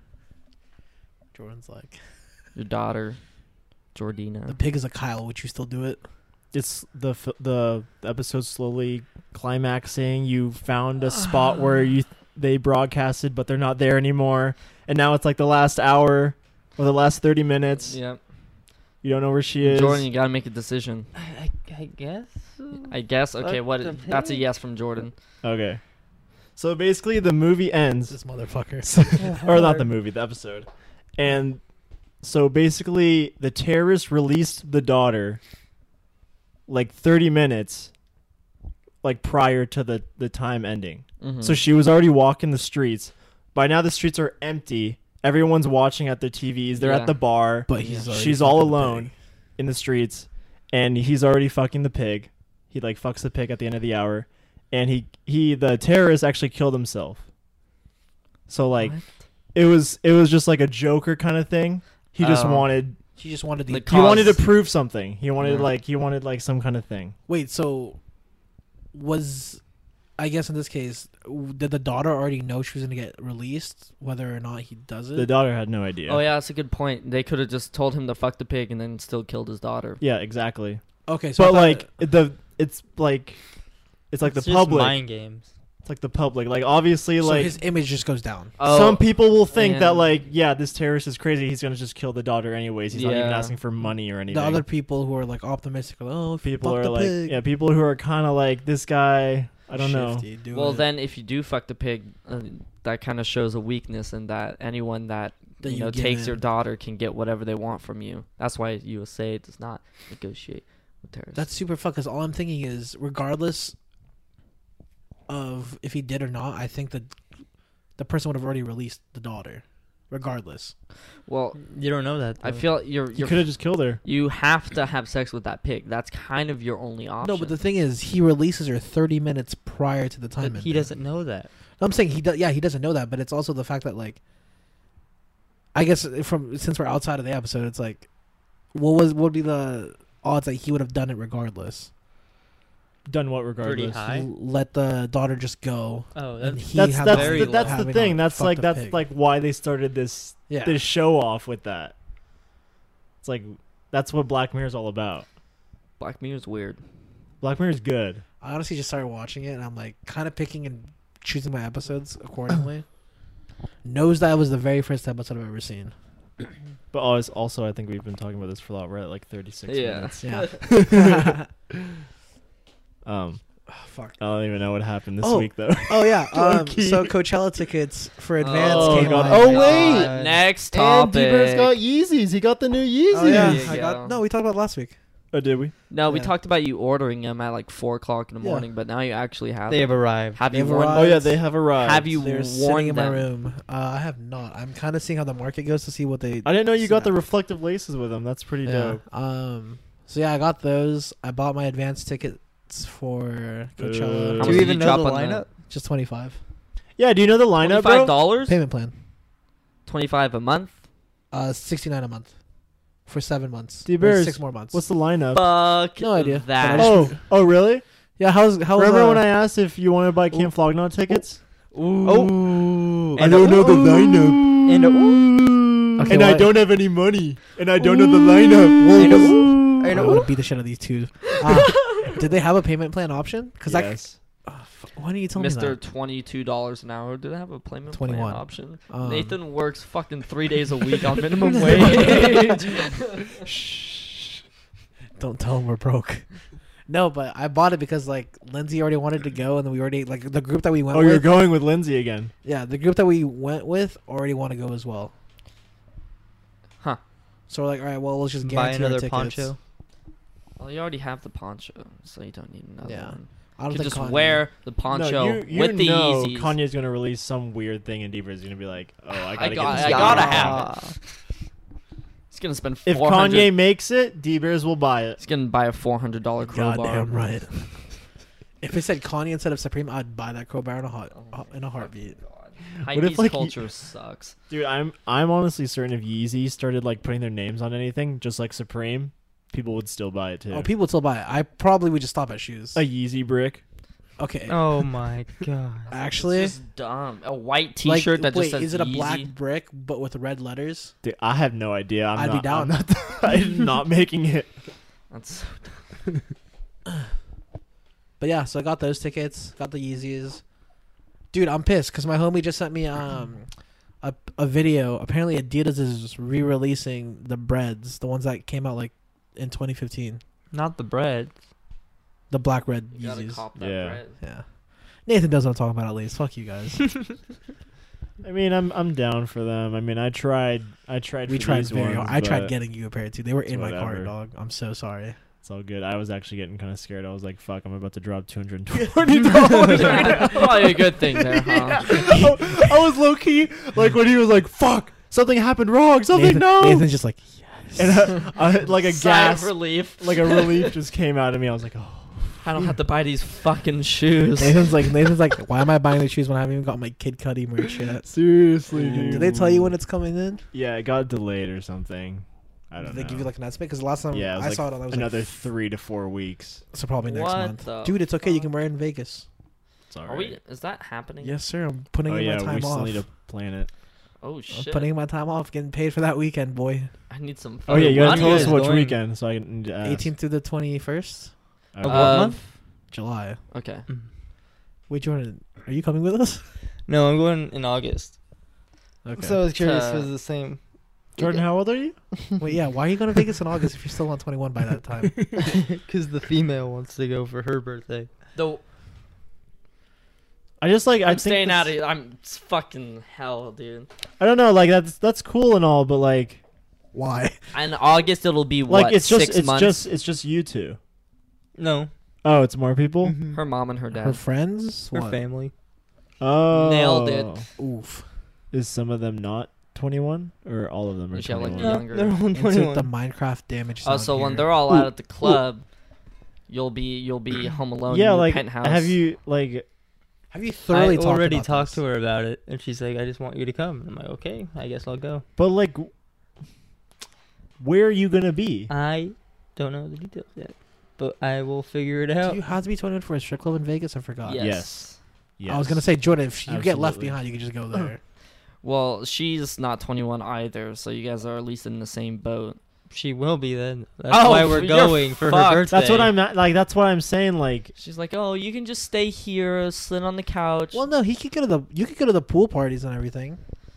Jordan's like, Your daughter, the Jordina. pig is a Kyle. Would you still do it? It's the f- the episode slowly climaxing. You found a spot where you they broadcasted, but they're not there anymore, and now it's like the last hour or the last thirty minutes. Yeah. You don't know where she is. Jordan, you gotta make a decision. I, I guess. I guess. Okay, Fuck what? the That's a pig. yes from Jordan. Okay. So basically, the movie ends, This motherfucker. or not the movie, the episode, and so basically, the terrorists released the daughter like thirty minutes, like prior to the the time ending. Mhm. So she was already walking the streets. By now, the streets are empty. Everyone's watching at their T Vs. They're Yeah. at the bar. But he's already She's all fucking the alone pig. in the streets, and he's already fucking the pig. He like fucks the pig at the end of the hour, and he he the terrorist actually killed himself. So like What? it was it was just like a Joker kind of thing. He just Oh. wanted She just wanted the. Like- he wanted to Cause- prove something. He wanted Yeah. like he wanted like some kind of thing. Wait, so was I guess in this case, w- did the daughter already know she was gonna get released, whether or not he does it? The daughter had no idea. Oh yeah, that's a good point. They could have just told him to fuck the pig and then still killed his daughter. Yeah, exactly. Okay, so I But thought like the it's like it's like It's the just public. mind games. It's like the public. Like obviously, So like his image just goes down. Oh, some people will think that and- like, yeah, this terrorist is crazy. He's gonna just kill the daughter anyways. He's not even Yeah. asking for money or anything. The other people who are like optimistic, are like, oh, people fuck are the like, pig. yeah, people who are kind of like this guy. I don't know. Shifty, do well, it. then if you do fuck the pig, uh, that kind of shows a weakness in that anyone that, That you you know give takes in. your daughter can get whatever they want from you. That's why U S A does not negotiate with terrorists. That's super fucked. Because all I'm thinking is, regardless of if he did or not, I think that the person would have already released the daughter, regardless. well, You don't know that. I though. feel you're You you're could have just killed her. you have to have sex with that pig. That's kind of your only option. No, but the thing is, he releases her thirty minutes prior to the time. But he ending. doesn't know that. I'm saying he does. Yeah, he doesn't know that, but it's also the fact that like, I guess from since we're outside of the episode, it's like, what was what would be the odds that he would have done it regardless? Done what Pretty regardless? high. L- let the daughter just go, Oh, and that's he That's have that's very the, low. that's the having thing. on That's fuck like the that's pig. like why they started this yeah. this show off with that. It's like that's what Black Mirror's all about. Black Mirror's weird. Black Mirror's good. I honestly just started watching it, and I'm like kind of picking and choosing my episodes accordingly. Knows that was the very first episode I've ever seen. But always, also, I think we've been talking about this for a lot. We're at like thirty-six Yeah. minutes. Yeah. Um, Fuck. I don't even know what happened this Oh. week though. Oh yeah. Um, Low-key. so Coachella tickets for advance Oh, came God. out. Oh, my wait. God. Next And topic. D-Bear's got Yeezys. He got the new Yeezys. Oh yeah. There you I go. got, no, we talked about it last week. Oh, did we? No, we Yeah. talked about you ordering them at like four o'clock in the Yeah. morning, but now you actually have. they them. have arrived. Have you They've worn? arrived. Oh yeah, they have arrived. Have you They're worn sitting in my them? room. Uh, I have not. I'm kind of seeing how the market goes to see what they. I didn't know you got the Snap. reflective laces with them. That's pretty Yeah. dope. Um. So yeah, I got those. I bought my advance tickets for Coachella. Uh, How Do much you did even know drop the on lineup? Just twenty five. Yeah. Do you know the lineup, Twenty-five bro? dollars. Payment plan. Twenty-five a month. Uh, sixty nine a month for seven months. D Or Bears, six more months. What's the lineup? Fuck No idea. that. But I Oh, oh, really? yeah? How's how's Remember uh, when I asked if you wanted to buy Camp Flognaw tickets? Oh, I don't know the lineup. And a ooh. Okay, and well, I don't have any money. And I don't know the lineup. Well, And a because- ooh. I'm gonna beat the shit out of these two. Uh, did they have a payment plan option? Because Yes. why didn't you tell me Mister that? Twenty-two dollars an hour. Do they have a payment plan twenty-one. option? Um, Nathan works fucking three days a week on minimum wage. Don't tell them we're broke. No, but I bought it because like Lindsay already wanted to go, and then we already like the group that we went Oh, you're with. going with Lindsay again. Yeah, the group that we went with already want to go as well. Huh. So we're like, all right, well, let's just Buy guarantee our another tickets. poncho. Well, you already have the poncho, so you don't need another Yeah. one. I don't You can think just Kanye- wear the poncho no, you, you with the know Yeezys. Kanye's gonna release some weird thing, and Deeper's gonna be like, "Oh, I gotta got- get this." I guy." gotta have it. He's gonna spend If four hundred. Kanye makes it, D-Bears will buy it. He's gonna buy a four hundred dollar crowbar. Goddamn right. If it said Kanye instead of Supreme, I'd buy that crowbar in a hot Oh in a heartbeat. High What if, like, culture sucks. Dude, I'm I'm honestly certain if Yeezy started like putting their names on anything, just like Supreme, people would still buy it too. Oh, people would still buy it. I probably would just stop at shoes. A Yeezy brick. Okay. Oh my god. Actually, It's just dumb. A white like, T-shirt that wait, just says is it a Yeezy. black brick but with red letters? Dude, I have no idea. I'm I'd be not, down. I'm not, I'm not making it. That's But yeah, so I got those tickets, got the Yeezys. Dude, I'm pissed because my homie just sent me um a a video. Apparently, Adidas is re-releasing the breads, the ones that came out like in twenty fifteen, Not the bread. the black red you gotta Yeezys. cop that Yeah. bread. Yeah, Nathan knows what I'm talking about. At least, fuck you guys. I mean, I'm I'm down for them. I mean, I tried. I tried. we for tried these very ones, hard. I tried but getting you a pair too. They were it's in my cart, whatever. dog. I'm so sorry. It's all good. I was actually getting kind of scared. I was like, "Fuck, I'm about to drop two hundred twenty dollars." Probably a good thing there, huh? I, I was low key like when he was like, "Fuck, something happened wrong. Something Nathan, no." Nathan's just like, yes. and I, I, like a Sigh of gas, relief. like a relief just came out of me. I was like, "Oh." I don't have to buy these fucking shoes. Nathan's like, Nathan's like, why am I buying the shoes when I haven't even got my Kid Cudi merch yet? Seriously, dude. Did they tell you when it's coming in? Yeah, it got delayed or something. I don't Did they know. give you like an estimate? Because the last time Yeah, it was I like saw it, I was another like, three to four weeks. so probably next What month. the Dude, it's okay. You fuck? can wear it in Vegas. It's all Are right. we? Is that happening? Yes, sir. I'm putting Oh in yeah, my we time still off. need to plan it. Oh I'm shit! putting in my time off, getting paid for that weekend, boy. I need some. Oh yeah, you When gotta are tell you us guys which going? weekend so I can ask. eighteenth through the twenty-first, Uh, Of what Uh, month? July. Okay. Wait, Jordan, are you coming with us? No, I'm going in August. Okay. So I was curious if Uh, it was the same. Jordan, how old are you? Wait, yeah. Why are you going to Vegas in August if you're still on twenty-one by that time? Because the female wants to go for her birthday. Though I just like I I'm think staying this- out of. I'm it's fucking hell, dude. I don't know, like that's that's cool and all, but like Why? In August it'll be like what it's just six it's months. just it's just you two. No. Oh, it's more people. Mhm. Her mom and her dad. Her friends? Her What? family. Oh, Nailed it. Oof. Is some of them not twenty-one, or all of them are Does she have, like, twenty-one? younger- they're all Insert twenty-one. the Minecraft damage Oh, sound so when here. they're all Ooh. out at the club, you'll be you'll be home alone in Yeah, your like penthouse. have you like Have you thoroughly I talked already about talked this? to her about it, and she's like, "I just want you to come." I'm like, "Okay, I guess I'll go." but like where are you gonna be? I don't know the details yet, but I will figure it Do out. you have to be twenty-one for a strip club in Vegas? I forgot. Yes. Yes. Yes. I was gonna say, Jordan, if you get left Absolutely. behind, you can just go there. Well, she's not twenty-one either, so you guys are at least in the same boat. She will be then. That's Oh, why we're you're going for fucked. her birthday. That's what I'm not, like. That's what I'm saying. Like, She's like, "Oh, you can just stay here, sit on the couch." Well, no, he could go to the. You could go to the pool parties and everything.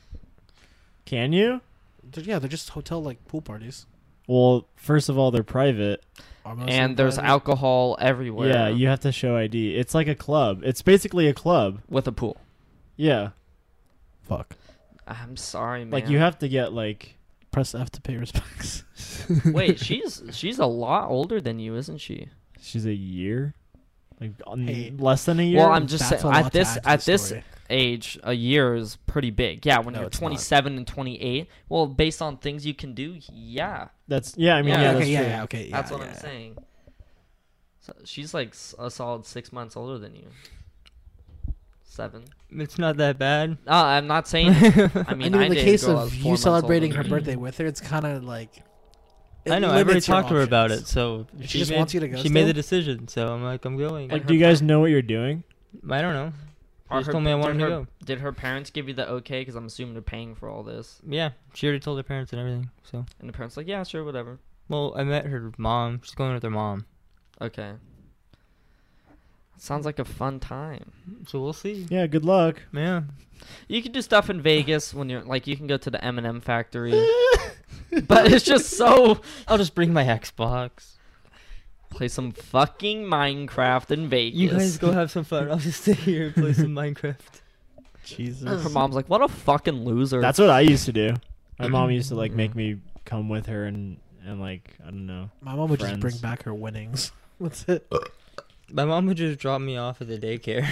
can you? They're- yeah, they're just hotel like pool parties. Well, first of all, they're private. Are most of them and there's private? alcohol everywhere. Yeah, you have to show I D. It's like a club. It's basically a club. with a pool. Yeah, Fuck. I'm sorry, man. like you have to get like. Press F to pay respects. Wait, she's she's a lot older than you, isn't she? She's a year, like on- Hey. less than a year. Well, I'm just That's saying a at lot to this add to at the this story. age, a year is pretty big. Yeah, when No, you're it's not. twenty-seven and twenty-eight. Well, based on things you can do, yeah, That's yeah. I mean, Yeah, yeah, okay, that's yeah, true. yeah, okay, yeah, that's what yeah, I'm yeah. saying. So she's like s- a solid six months older than you. Seven. It's not that bad. No, I'm not saying. I mean, and in I the dated a case girl that of was four you months celebrating older her than me. birthday with her, it's kind of like. it I know. I already limits your talked to her about it, options. so She just made, wants you to go She made still? the decision, so I'm like, I'm going. Like, her do you guys know what you're doing? I don't know. Are She just her- told me I did wanted to her- go. Did her parents give you the okay? Because I'm assuming they're paying for all this. Yeah, she already told her parents and everything. So, And the parents like, yeah, sure, whatever. well, I met her mom. She's going with her mom, Okay. Sounds like a fun time. so we'll see. Yeah. Good luck. Yeah. You can do stuff in Vegas when you're like you can go to the M and M factory, but it's just so I'll just bring my Xbox. play some fucking Minecraft in Vegas. You guys go have some fun. I'll just stay here and play some Minecraft. Jesus. Her mom's like, "What a fucking loser." That's what I used to do. My mom used to like make me come with her and and like I don't know. My mom would just bring friends. back her winnings. That's it. My mom would just drop me off at the daycare.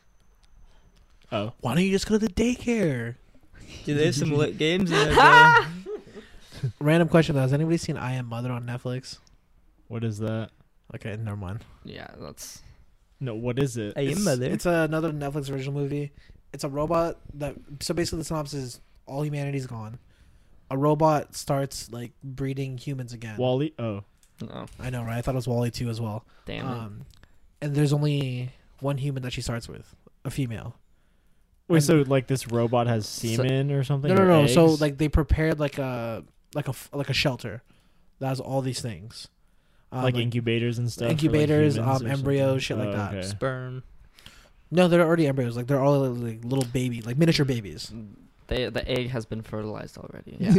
Oh, Why don't you just go to the daycare? Dude, there's some lit games in there, bro. Random question though: has anybody seen I Am Mother on Netflix? what is that? Okay, never mind. yeah, that's No, what is it? I am It's, mother. it's another Netflix original movie. It's a robot that. So basically, the synopsis is all humanity's gone. A robot starts like breeding humans again. Wally. Oh, no. I know, right? I thought it was Wally too as well. Damn it. Um, and there's only one human that she starts with, a female. wait. And- So like this robot has semen or something? No, no, or no. So eggs? like they prepared like a like a f- like a shelter that has all these things, um, like incubators and stuff. for, like, incubators, humans um, or embryos, something? shit like Oh, that. okay. Sperm. No, they're already embryos. Like they're all like little baby, like miniature babies. They, the egg has been fertilized already. Yeah.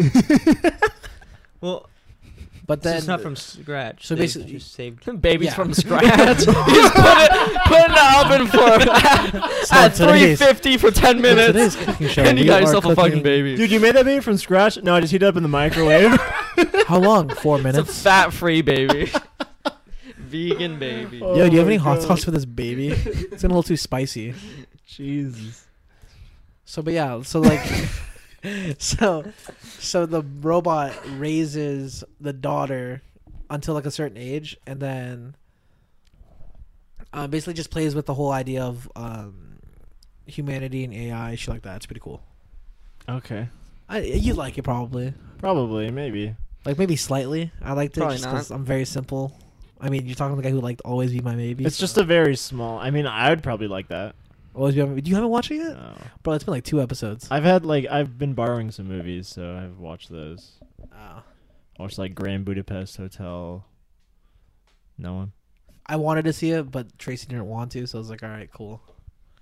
Well, But it's then just not from scratch. so They basically- just saved. Babies Yeah. from scratch. He's put it, put it in the oven for So at three today's- fifty for ten minutes, today's cooking show, and you we got are yourself a fucking cooking- baby. Dude, you made that baby from scratch? No, I just heat it up in the microwave. How long? Four It's a minutes. fat-free baby. Vegan baby. Oh Yo, do you have my any hot God. sauce for this baby? It's getting a little too spicy. Jesus. So, but yeah, so like, so, so the robot raises the daughter until like a certain age, and then uh, basically just plays with the whole idea of um, humanity and A I, shit like that. It's pretty cool. Okay. I, you like it probably, Probably, maybe. like maybe slightly. I liked it Probably just because not. I'm very simple. I mean, you're talking to the guy who liked Always Be My Maybe. It's so- just a very small. I mean, I would probably like that. Always Be My Maybe. You haven't watched it yet, No. bro? It's been like two episodes. I've had like I've been borrowing some movies, so I've watched those. Oh. Watched like Grand Budapest Hotel. No one. I wanted to see it, but Tracy didn't want to, so I was like, all right, cool.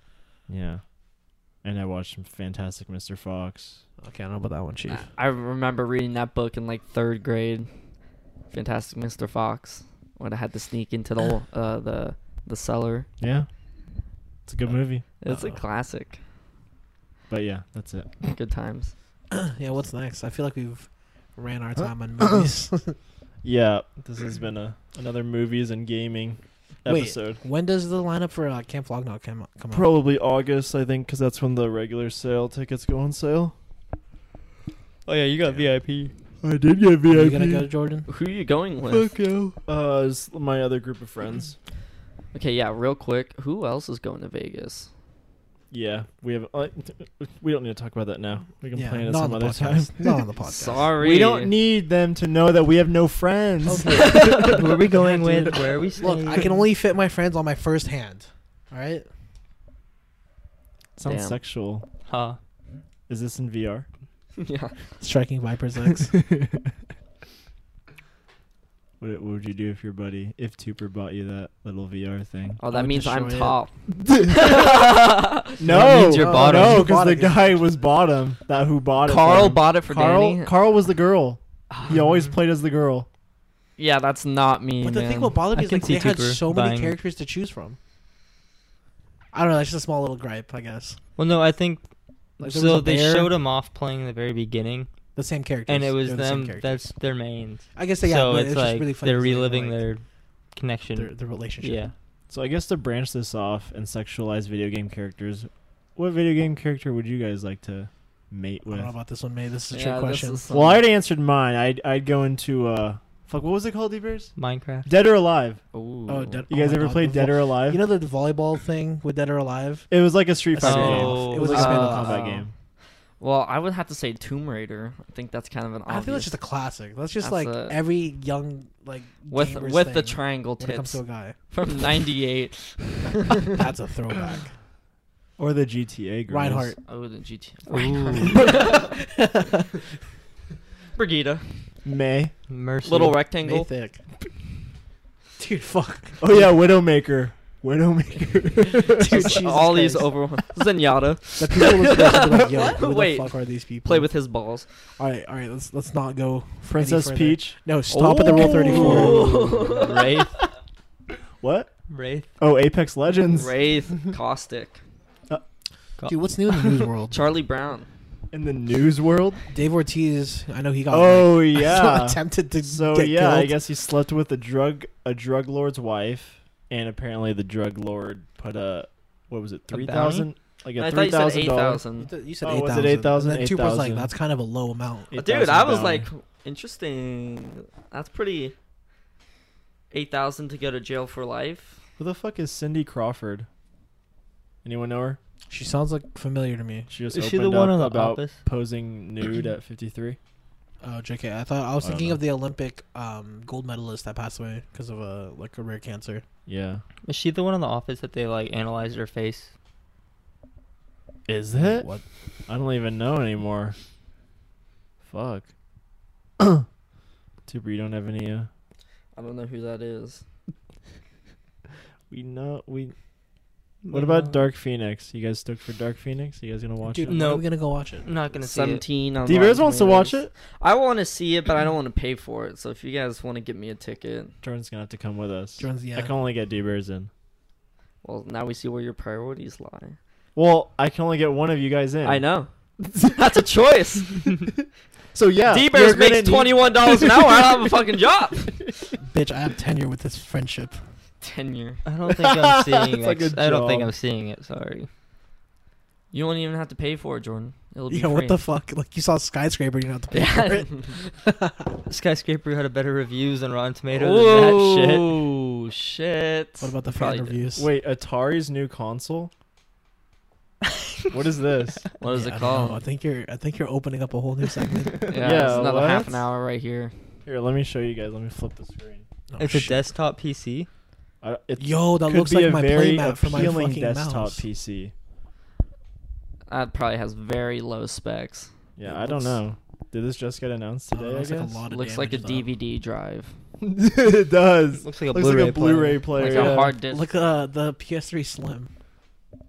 Yeah. And I watched some Fantastic Mister Fox. Okay, I don't know about that one, Chief. I I remember reading that book in like third grade. Fantastic Mister Fox. When I had to sneak into the uh, the the cellar. Yeah. It's a good movie. It's a Uh-oh. classic. But yeah, that's it. Good times. Yeah, what's next? I feel like we've ran our time on movies. Yeah, this has been a another movies and gaming Wait. episode. When does the lineup for uh, Camp Flognaw come, come out? Probably August, I think, because that's when the regular sale tickets go on sale. Oh yeah, you got V I P. I did get V I P. Are you gonna go, Jordan? Who are you going with? Fuck yeah. Uh, it's my other group of friends. Okay, yeah, real quick. Who else is going to Vegas? Yeah, we have. Uh, we don't need to talk about that now. We can Yeah, plan it not some on the other time. podcast. Not on the podcast. Sorry. We don't need them to know that we have no friends. Who are we going with? Where are we Look, staying? I can only fit my friends on my first hand. All right. Sounds Damn. sexual. Huh. Is this in V R? Yeah. Striking Viper's X. What, what would you do if your buddy, if Tooper bought you that little V R thing? Oh, I that would means I'm destroy it. top. No, means you're uh, bottom. no, Who because bought the it? guy was bottom. That who bought it. for Carl him. bought it for Carl. Danny. Carl was the girl. He always played as the girl. Yeah, that's not me, But the man. thing about bothered I me is can like see they had Tooper so many buying- characters to choose from. I don't know. That's just a small little gripe, I guess. Well, no, I think Like, there was so. a They bear. showed him off playing in the very beginning, The same characters, and it was They're the same them. characters. That's their mains. I guess they, yeah, so but it's it's like just really funny. they're 'cause they, reliving like, their connection. their, their relationship. Yeah. So I guess to branch this off and sexualize video game characters, what video game character would you guys like to mate I with? don't know about this one, May. This is a Yeah, trick this question. is some- Well, I already answered mine. I'd I'd go into uh, fuck. What was it called, D-Bears? Minecraft. Dead or Alive. Ooh. Oh, Dead- You oh guys my ever God, played the Dead vo- or Alive? You know the, the volleyball thing with Dead or Alive? it was like a Street A Fighter Oh. game. It was It like was a a Mortal spin-off. Kombat Oh. game. Well, I would have to say Tomb Raider. I think that's kind of an obvious. I feel it's just a classic. That's just That's like a- every young like with gamer's with the thing triangle when it comes tits to a guy. from ninety-eight. That's a throwback. Or the G T A girls. Reinhardt. Oh, the G T. Ooh. Brigida. May. Mercy. Little rectangle. Thick. Dude, fuck. Oh yeah, Widowmaker. Widowmaker. Dude, Jesus All these Christ. over Zenyatta. The people listen to this and be like, yo, who Wait. the fuck are these people? Play with his balls. All right, all right. Let's let's not go. Princess further. Peach. No, stop at the rule thirty-four. Ooh. Wraith. What? Wraith. Oh, Apex Legends. Wraith. Caustic. Dude, what's new in the news world? Charlie Brown. In the news world. Dave Ortiz. I know he got. Oh like, yeah. attempted to. So get yeah, I killed. guess he slept with a drug a drug lord's wife, and apparently the drug lord put a what was it three thousand like a I thought three you said thousand eight dollars. You thousand. th- You said Oh, eight was thousand. it eight thousand? And then Tupa's like, eight thousand. that's kind of a low amount. Dude, I was $8,000 like, interesting. That's pretty. Eight thousand to go to jail for life. Who the fuck is Cindy Crawford? Anyone know her? She sounds like familiar to me. She just Is opened she the one up on the about office? posing nude at fifty-three. Oh, J K. I thought I was I don't thinking know. of the Olympic um, gold medalist that passed away because of a like a rare cancer. Yeah. Is she the one on the office that they like analyzed her face? Is it? What? I don't even know anymore. Fuck. Tuber, you don't have any. Uh, I don't know who that is. we know we. What about Dark Phoenix? You guys stoked for Dark Phoenix? You guys gonna watch Dude, it? when No. are we gonna go watch it? I'm not gonna see it. Seventeen. on D-Bears Rotten wants to watch Tomatoes. it. I want to see it, but I don't want to pay for it. So if you guys want to get me a ticket, Jordan's gonna have to come with us. Jordan's- yeah. I can only get D-Bears in. well, now we see where your priorities lie. Well, I can only get one of you guys in. I know. That's a choice. So yeah, D-Bears you're gonna makes need- twenty-one dollars an hour. I don't have a fucking job. Bitch, I have tenure with this friendship. Tenure. I don't think I'm seeing It's like it. a I don't think job. I'm seeing it. Sorry. You don't even have to pay for it, Jordan. It'll be Yeah, free. what the fuck? Like you saw Skyscraper, you don't have to pay for Yeah. it. Skyscraper had a better reviews on Rotten Tomatoes than that shit. Oh shit! What about the fan Probably did. reviews? Wait, Atari's new console? What is this? What is Yeah, it I don't know. I called? think you're. I think you're opening up a whole new segment. Yeah, Yeah, it's another half what? an hour right here. Here, let me show you guys. Let me flip the screen. Oh, It's a shit. desktop P C. I, it Yo, that could looks be like a my very playmat for my appealing fucking desktop mouse. P C. That probably has very low specs. Yeah, It I don't looks- know. Did this just get announced Oh, today? it I looks like a guess. lot of Looks like a damage, D though. V D drive, it does. Looks like a Looks Blu-ray like a Blu-ray player. like yeah. a hard disk. Look, uh, the P S three Slim.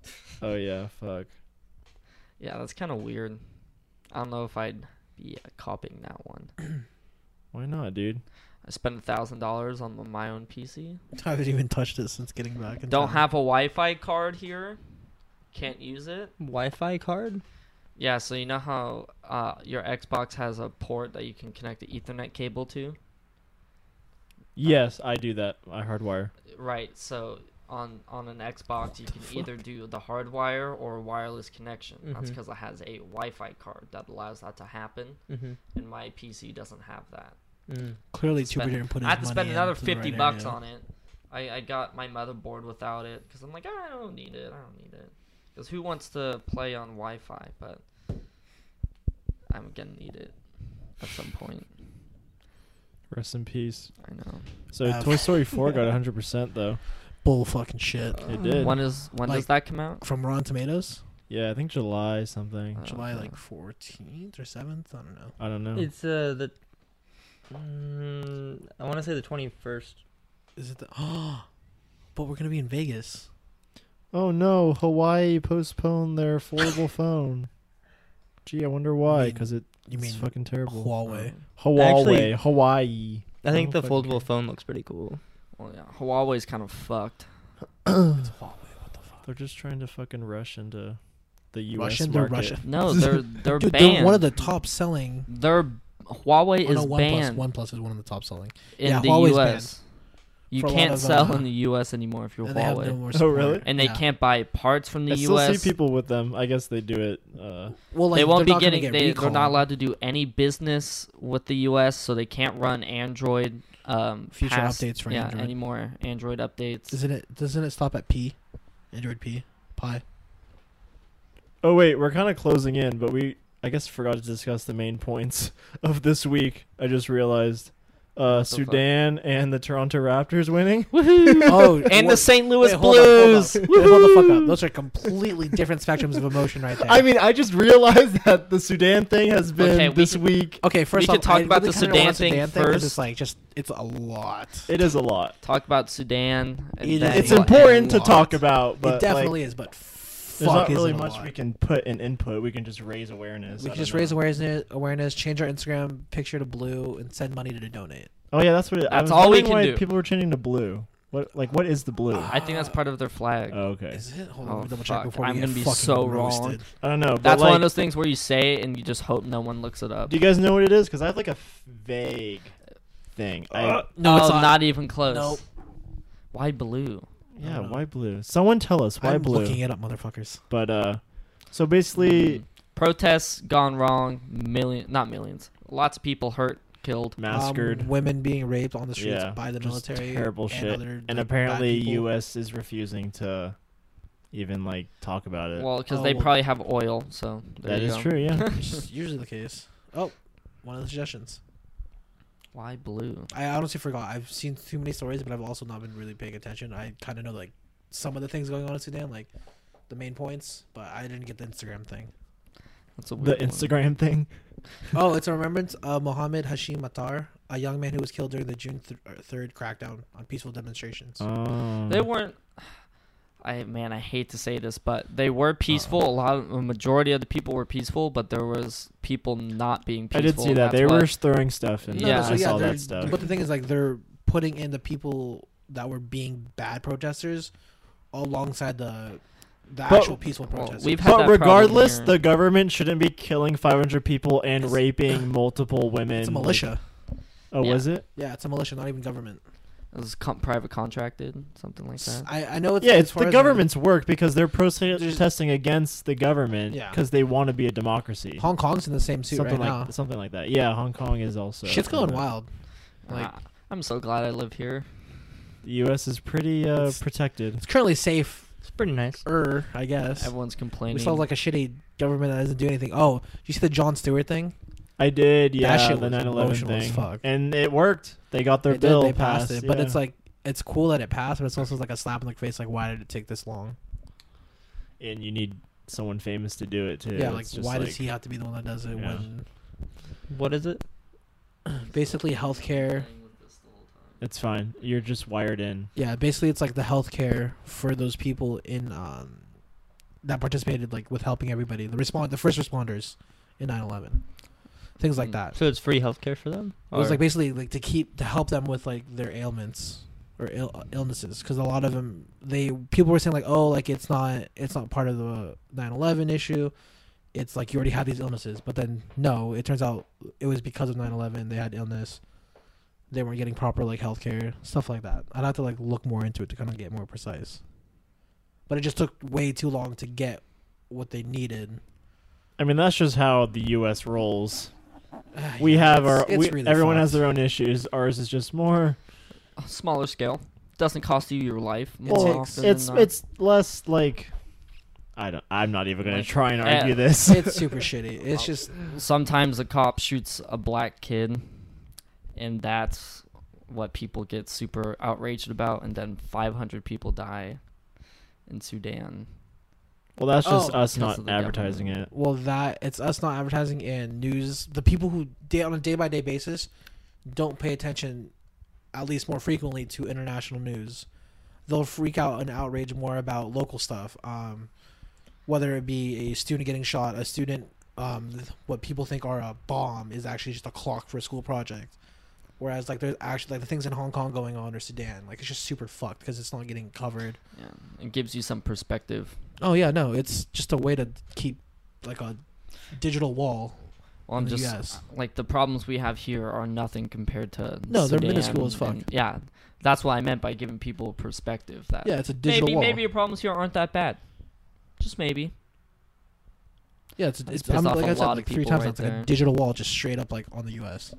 Oh yeah, fuck. Yeah, that's kind of weird. I don't know if I'd be uh, copying that one. Why not, dude? I spent a thousand dollars on the- my own P C. I haven't even touched it since getting back. In Don't town. have a Wi-Fi card here. Can't use it. Wi-Fi card? Yeah, so you know how uh, your Xbox has a port that you can connect the Ethernet cable to? Yes, I do that. I hardwire. Right, so on on an Xbox you the can fuck? either do the hardwire or wireless connection. That's Mhm. because it has a Wi-Fi card that allows that to happen, Mm-hmm. and my P C doesn't have that. Mm. Clearly, Spend- Tuber didn't put his I had to money spend another into the fifty right bucks area. on it. I, I got my motherboard without it because I'm like, "Ah, I don't need it. I don't need it. Because who wants to play on Wi-Fi? But I'm gonna need it at some point. Rest in peace. I know. So Uh, Toy Story four got one hundred percent though. Bull fucking shit. It did. When is when does Like- that come out? From Rotten Tomatoes, Yeah, I think July something. Uh, July okay. like fourteenth or seventh. I don't know. I don't know. It's uh the. Mm, I want to say the twenty-first. Is it the? Oh, but we're gonna be in Vegas. Oh no, Hawaii postponed their affordable phone. Gee, I wonder why. mean- Because it, You it's mean fucking terrible. Huawei? Hawaii, Actually- Hawaii. I think don't the fucking foldable care. phone looks pretty cool. Well, yeah, Huawei's kind of fucked. It's Huawei. What the fuck? They're just trying to fucking rush into the U S Russian? They're market. Russian. No, they're they're Dude, banned. they're one of the top selling. They're Huawei Oh, is no, OnePlus. banned OnePlus is one of the top selling. in yeah, the Huawei's U banned S. You for a lot can't of, sell uh, in the U S anymore if you're And they have Huawei, no more Oh, support. really? and they Yeah. can't buy parts from the I U still S. see people with them. I guess they do it. Uh, Well, like, they won't they're be not gonna getting. get They, they're not recalled. allowed to do any business with the U S, so they can't run Android. Um, Future past- updates for yeah, Android. anymore Android updates. Isn't it? Doesn't it stop at P? Android P. Pi. oh wait, we're kind of closing in, but we I guess forgot to discuss the main points of this week. I just realized. Uh, What the fuck? Sudan and the Toronto Raptors winning. Woohoo! Oh, and what- the Saint Louis Wait, hold up, hold Blues. up. Wait, hold the fuck up. Those are completely different spectrums of emotion right there. I mean, I just realized that the Sudan thing has been Okay, we this can- week. okay, first could off, talk I about really the kinda don't Sudan want thing 'cause first. It's like just it's a lot. It is a lot. Talk about Sudan. And It- then It's a we'll important end- to lot. talk about, but it definitely like, is, but there's fuck not is really it a much lot. we can put in input. We can just raise awareness. We I can don't just know. raise awareness, awareness, change our Instagram picture to blue, and send money to donate. Oh yeah, that's what. It, I That's was all we wondering can why do. People were changing to blue. What like what is the blue? Uh, I think that's part of their flag. oh, okay. Is it? Hold Oh, on, let me double check fuck. before we I'm get gonna be fucking so wrong. roasted. I don't know. But That's like, one of those things where you say it and you just hope no one looks it up. Do you guys know what it is? Because I have like a vague thing. I, No, no, it's it's not. not even close. Nope. Why blue? yeah, no. why blue? Someone tell us why I'm blue. looking it up, motherfuckers. But uh, so basically, Mm. Protests gone wrong. Million, not millions. Lots of people hurt, killed. massacred. Um, women being raped on the streets Yeah, by the just military. terrible and shit. other, and like, apparently, bad people. U S is refusing to even like talk about it. Well, because Oh, they well- probably have oil, so there that you is go. true. Yeah. Which is usually the case. Oh, one of the suggestions. Why blue? I honestly forgot. I've seen too many stories, but I've also not been really paying attention. I kind of know like some of the things going on in Sudan, like the main points, but I didn't get the Instagram thing. That's a the weird one. Instagram thing. Oh, it's a remembrance of Mohammed Hashim Matar, a young man who was killed during the June third crackdown on peaceful demonstrations. Oh. They weren't. I man, I hate to say this, but they were peaceful. A lot, of, a majority of the people were peaceful, but there was people not being I peaceful. did see and that. that's They what- were throwing stuff, and No, yeah, no, I saw they're- that stuff. But the thing is, like, they're putting in the people that were being bad protesters alongside the the But- actual peaceful well, protesters. we've had But that problem regardless, here. the government shouldn't be killing five hundred people and It's- raping multiple women. it's a like- militia. oh, Yeah. was it? Yeah, it's a militia, not even government. It was com- private contracted, something like that. I, I know it's Yeah, as it's far the as government's work because they're There's- protesting against the government Yeah. because they want to be a democracy. Hong Kong's in the same suit something right like now. something like that. Yeah, Hong Kong is also. Shit's going wild. Like, Ah, I'm so glad I live here. The U S is pretty uh, It's- protected. it's currently safe. It's pretty nice. Er, I guess. Everyone's complaining. We still have like a shitty government that doesn't do anything. Oh, did you see the Jon Stewart thing? I did, yeah, shit the was nine eleven emotional as thing, fuck. and it worked. They got their They did, bill they passed, passed it, but yeah. it's like it's cool that it passed, but it's also like a slap in the face. Like, why did it take this long? and you need someone famous to do it too. yeah, like It's just why like, does he have to be the one that does it Yeah. when What is it? basically healthcare? It's fine. You're just wired in. Yeah, basically it's like the healthcare for those people in um that participated like with helping everybody, the respond, the first responders in nine eleven, things like Mm. that. So it's free healthcare for them. It was Or- like basically like to keep to help them with like their ailments or Ill, uh, illnesses, because a lot of them they people were saying like, oh, like it's not it's not part of the nine eleven issue. It's like you already had these illnesses, but then no, it turns out it was because of nine eleven they had illness. They weren't getting proper like healthcare, stuff like that. I'd have to like look more into it to kind of get more precise. But it just took way too long to get what they needed. I mean, that's just how the U S rolls. Ah, We yeah, have it's- our. it's We, really everyone has fucked. their own issues. Ours is just more. Smaller scale. Doesn't cost you your life. More Well, Well, often it's than not. it's less like. I don't. I'm not even gonna Like, try and eh, argue this. It's super shitty. It's just Sometimes a cop shoots a black kid, and that's what people get super outraged about, and then five hundred people die in Sudan. Well, that's just Oh, us because not of the advertising government. it. well that it's us not advertising and news. The people who day on a day by day basis don't pay attention, at least more frequently, to international news. They'll freak out and outrage more about local stuff. Um, whether it be a student getting shot, a student, um, th- what people think are a bomb is actually just a clock for a school project. Whereas like there's actually like the things in Hong Kong going on or Sudan, like it's just super fucked because it's not getting covered. Yeah, it gives you some perspective. Oh yeah, no, it's just a way to keep like a digital wall. Well, I'm in the just U S. like the problems we have here are nothing compared to No, they're Sudan minuscule as fuck. and- yeah, that's what I meant by giving people perspective. That Yeah, it's a digital maybe wall. maybe your problems here aren't that bad. Just maybe. Yeah, it's, That's it's pissed I'm, off like a I said lot like of three people times. right now, it's like there. a digital wall just straight up like on the U S.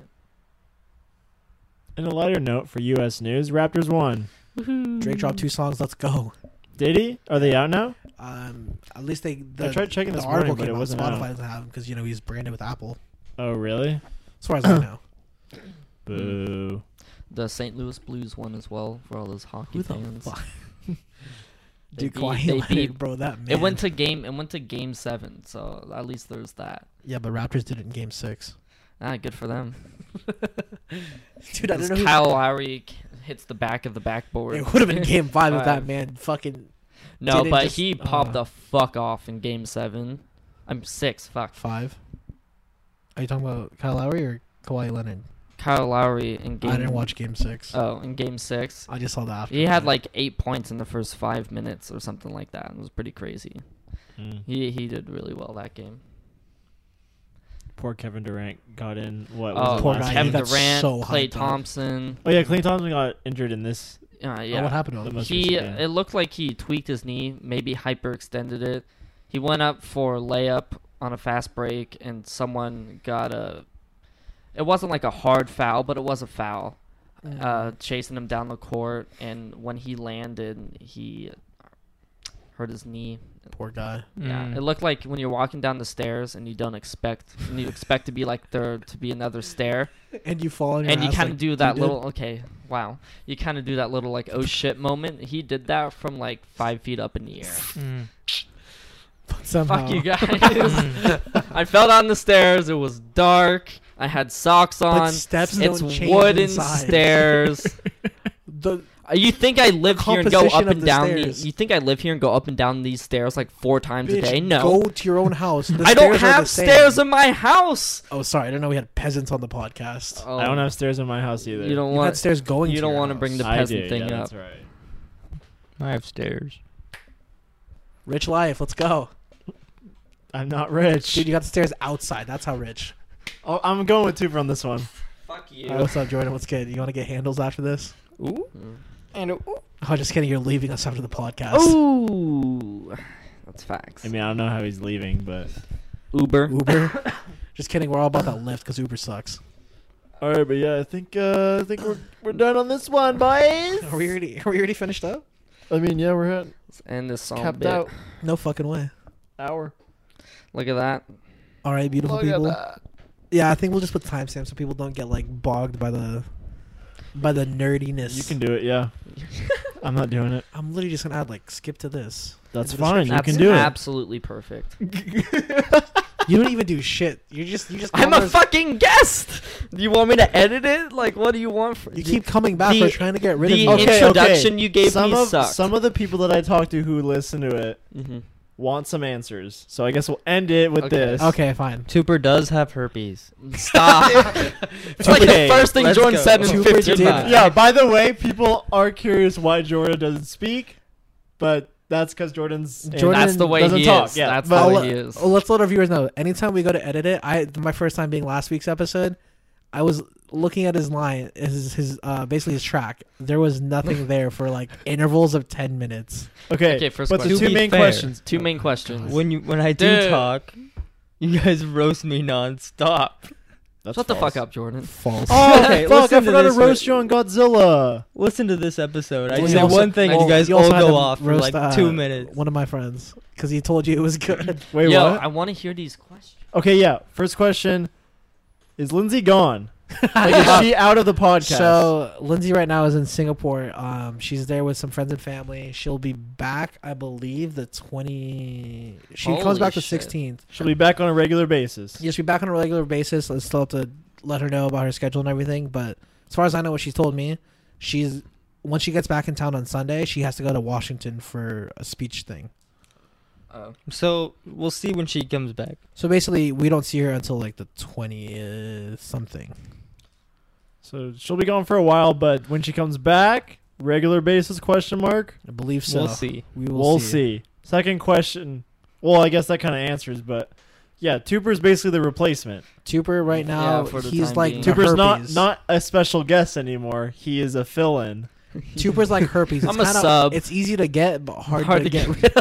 And a lighter note for U S news: Raptors won. Drake dropped two songs. Let's go. Did he? Are they out now? Um, at least they. The, I tried checking the this article morning, but came it out. wasn't Spotify out. doesn't have him because you know he's branded with Apple. Oh, really? As far as I know. Boo. The Saint Louis Blues won as well for all those hockey Who the fans. fuck? They Dude, beat- Kawhi they Leonard, beat- bro, that man. It went to game. It went to game seven. So at least there's that. Yeah, but Raptors did it in Game Six. Ah, good for them. Dude, I don't Because know. Who, Kyle Lowry k- hits the back of the backboard. it would have been Game Five if that Five. man fucking No, didn't but just- he popped uh, the fuck off in game seven. I'm six. Fuck. five. Are you talking about Kyle Lowry or Kawhi Leonard? Kyle Lowry in game. I didn't watch Game Six. Oh, in game six, I just saw the after. he had effect. like eight points in the first five minutes or something like that. It was pretty crazy. Mm. He he did really well that game. Poor Kevin Durant got in. What Oh, was it Poor last guy, he Kevin game? got Durant, so Klay hyped up. Thompson. Oh yeah, Klay Thompson got injured in this. Uh, Oh, yeah, what happened to The him? most he recent game. it looked like he tweaked his knee, maybe hyperextended it. He went up for layup on a fast break, and someone got a. It wasn't like a hard foul, but it was a foul. Mm. Uh, chasing him down the court, and when he landed, he hurt his knee. Poor guy. Yeah, Mm. it looked like when you're walking down the stairs and you don't expect, and you expect to be like there to be another stair, And you fall on your and you ass kind of like do that did? little. Okay, wow, you kind of do that little like oh shit moment. He did that from like five feet up in the air. Mm. Somehow. Fuck you guys! I fell down the stairs. It was dark. I had socks But on. steps It's don't change wooden inside. stairs. The Uh, You think I live here and go composition up of and the down? stairs. The, you think I live here and go up and down these stairs like four times a bitch, day? No, Go to your own house. The I don't stairs are the have same. stairs in my house. Oh, sorry. I didn't know we had peasants on the podcast. Oh, I don't have stairs in my house either. You don't You had want. stairs going. You to don't your want to house. bring the I peasant do, thing yeah, up. That's right. I have stairs. Rich life. Let's go, I'm not rich. dude. You got the stairs outside. That's how rich. Oh, I'm going with Tuber on this one. Fuck you. All right, what's up, Jordan? What's good? You want to get handles after this? Ooh. Mm. And ooh. Oh, just kidding. You're leaving us after the podcast. Ooh, that's facts. I mean, I don't know how he's leaving, but Uber. Uber. Just kidding. We're all about that Lyft because Uber sucks. all right. But yeah, I think uh, I think we're we're done on this one, boys. Are we already? Are we already finished up? I mean, yeah, we're at Let's end this song. capped bit. out No fucking way. hour. Look at that. All right, beautiful Look at people. that. Yeah, I think we'll just put timestamps so people don't get like bogged by the by the nerdiness. You can do it. Yeah, I'm not doing it. I'm literally just gonna add like skip to this. That's In the fine. You That's can do it. absolutely perfect. You don't even do shit. You just you just. I'm come a as- fucking guest. Do you want me to edit it? Like, what do you want? For, You keep coming back. the- We're trying to get rid the of you. Okay, introduction okay. you gave some me of sucked. some of the people that I talked to who listen to it hmm want some answers. So I guess we'll end it with Okay. this. Okay, fine. Tuper does have herpes. Stop. It's like Okay, the first thing let's Jordan go. said in Super fifteen did minutes. it. Yeah, by the way, people are curious why Jordan doesn't speak, but that's because Jordan's Jordan That's the way doesn't he talk, is. yeah. That's But the I'll way he let- is. oh, let's let our viewers know. Anytime we go to edit it, I my first time being last week's episode, I was looking at his line, his his uh basically his track. There was nothing there for like intervals of ten minutes. Okay, Okay, first but the question. two To be main fair, questions. Two main questions. When you when I do Dude. talk, you guys roast me nonstop. That's Shut the false. fuck up, Jordan. False. Oh, Okay, fuck! I listen to forgot to this roast bit. you on Godzilla. Listen to this episode. I Well, say you also- one thing and well, you guys you all also had go to off for roast, like uh, two minutes. One of my friends, because he told you it was good. Wait, Yo, what? I want to hear these questions. Okay, yeah. First question: is Lindsay gone? Like, is she out of the podcast? So Lindsay right now is in Singapore. Um, she's there with some friends and family. She'll be back, I believe, the twenty. She comes Holy back the shit. sixteenth. she'll be back on a regular basis. Yeah, she'll be back on a regular basis. I still have to let her know about her schedule and everything. But as far as I know, what she's told me, she's once she gets back in town on Sunday, she has to go to Washington for a speech thing. Oh. So we'll see when she comes back. So basically, we don't see her until like the twentieth something. So she'll be gone for a while, but when she comes back, regular basis? Question mark. I believe so. We'll see. We will We'll see. see. Second question. Well, I guess that kind of answers, but yeah, Tuper's basically the replacement. Tuper right now, Yeah, for the he's time like being. the Tuper's not herpes. not a special guest anymore. He is a fill-in. Tuper's like herpes. It's I'm a kinda- sub. It's easy to get, but hard, Hard to, to get get rid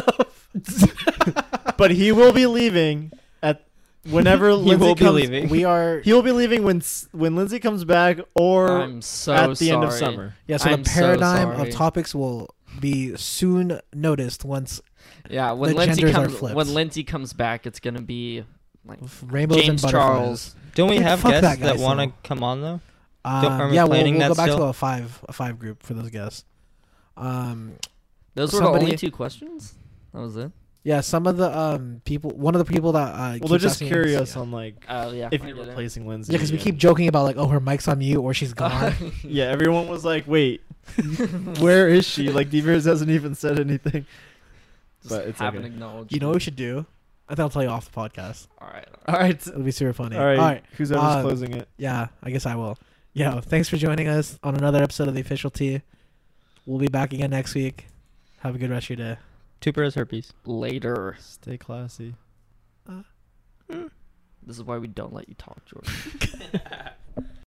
of. But he will be leaving at whenever He Lindsay will be comes. leaving. We are He will be leaving when s- when Lindsay comes back or I'm so at the sorry. end of summer. yeah. So I'm the so paradigm sorry. of topics will be soon noticed once Yeah, when The Lindsay genders are comes flipped. when Lindsay comes back, it's gonna be like rainbows and James butterflies. Charles. Don't we Dude, have fuck guests that that, guy want to still. come on though? Um, are we yeah, we'll, planning we'll that go back still? to a five a five group for those guests. Um, Those were the Somebody- only two questions. That was it. yeah, some of the um people, one of the people that uh, Well, keeps they're just asking us- curious yeah. on like Oh yeah. if I you're get it. replacing Lindsay. Yeah, because we again. keep joking about like, oh, her mic's on mute or she's gone. Yeah, everyone was like, "Wait, where is she?" Like Devers hasn't even said anything. Just but it's haven't okay. acknowledged. You know what it. we should do? I think I'll tell you off the podcast. All right. All right, It'll be super funny. all right. All right. Who's ever uh, closing it? Yeah, I guess I will. Yo, thanks for joining us on another episode of The Official T. We'll be back again next week. Have a good rest of your day. Tuper has herpes. Later. Stay classy. This is why we don't let you talk, Jordan.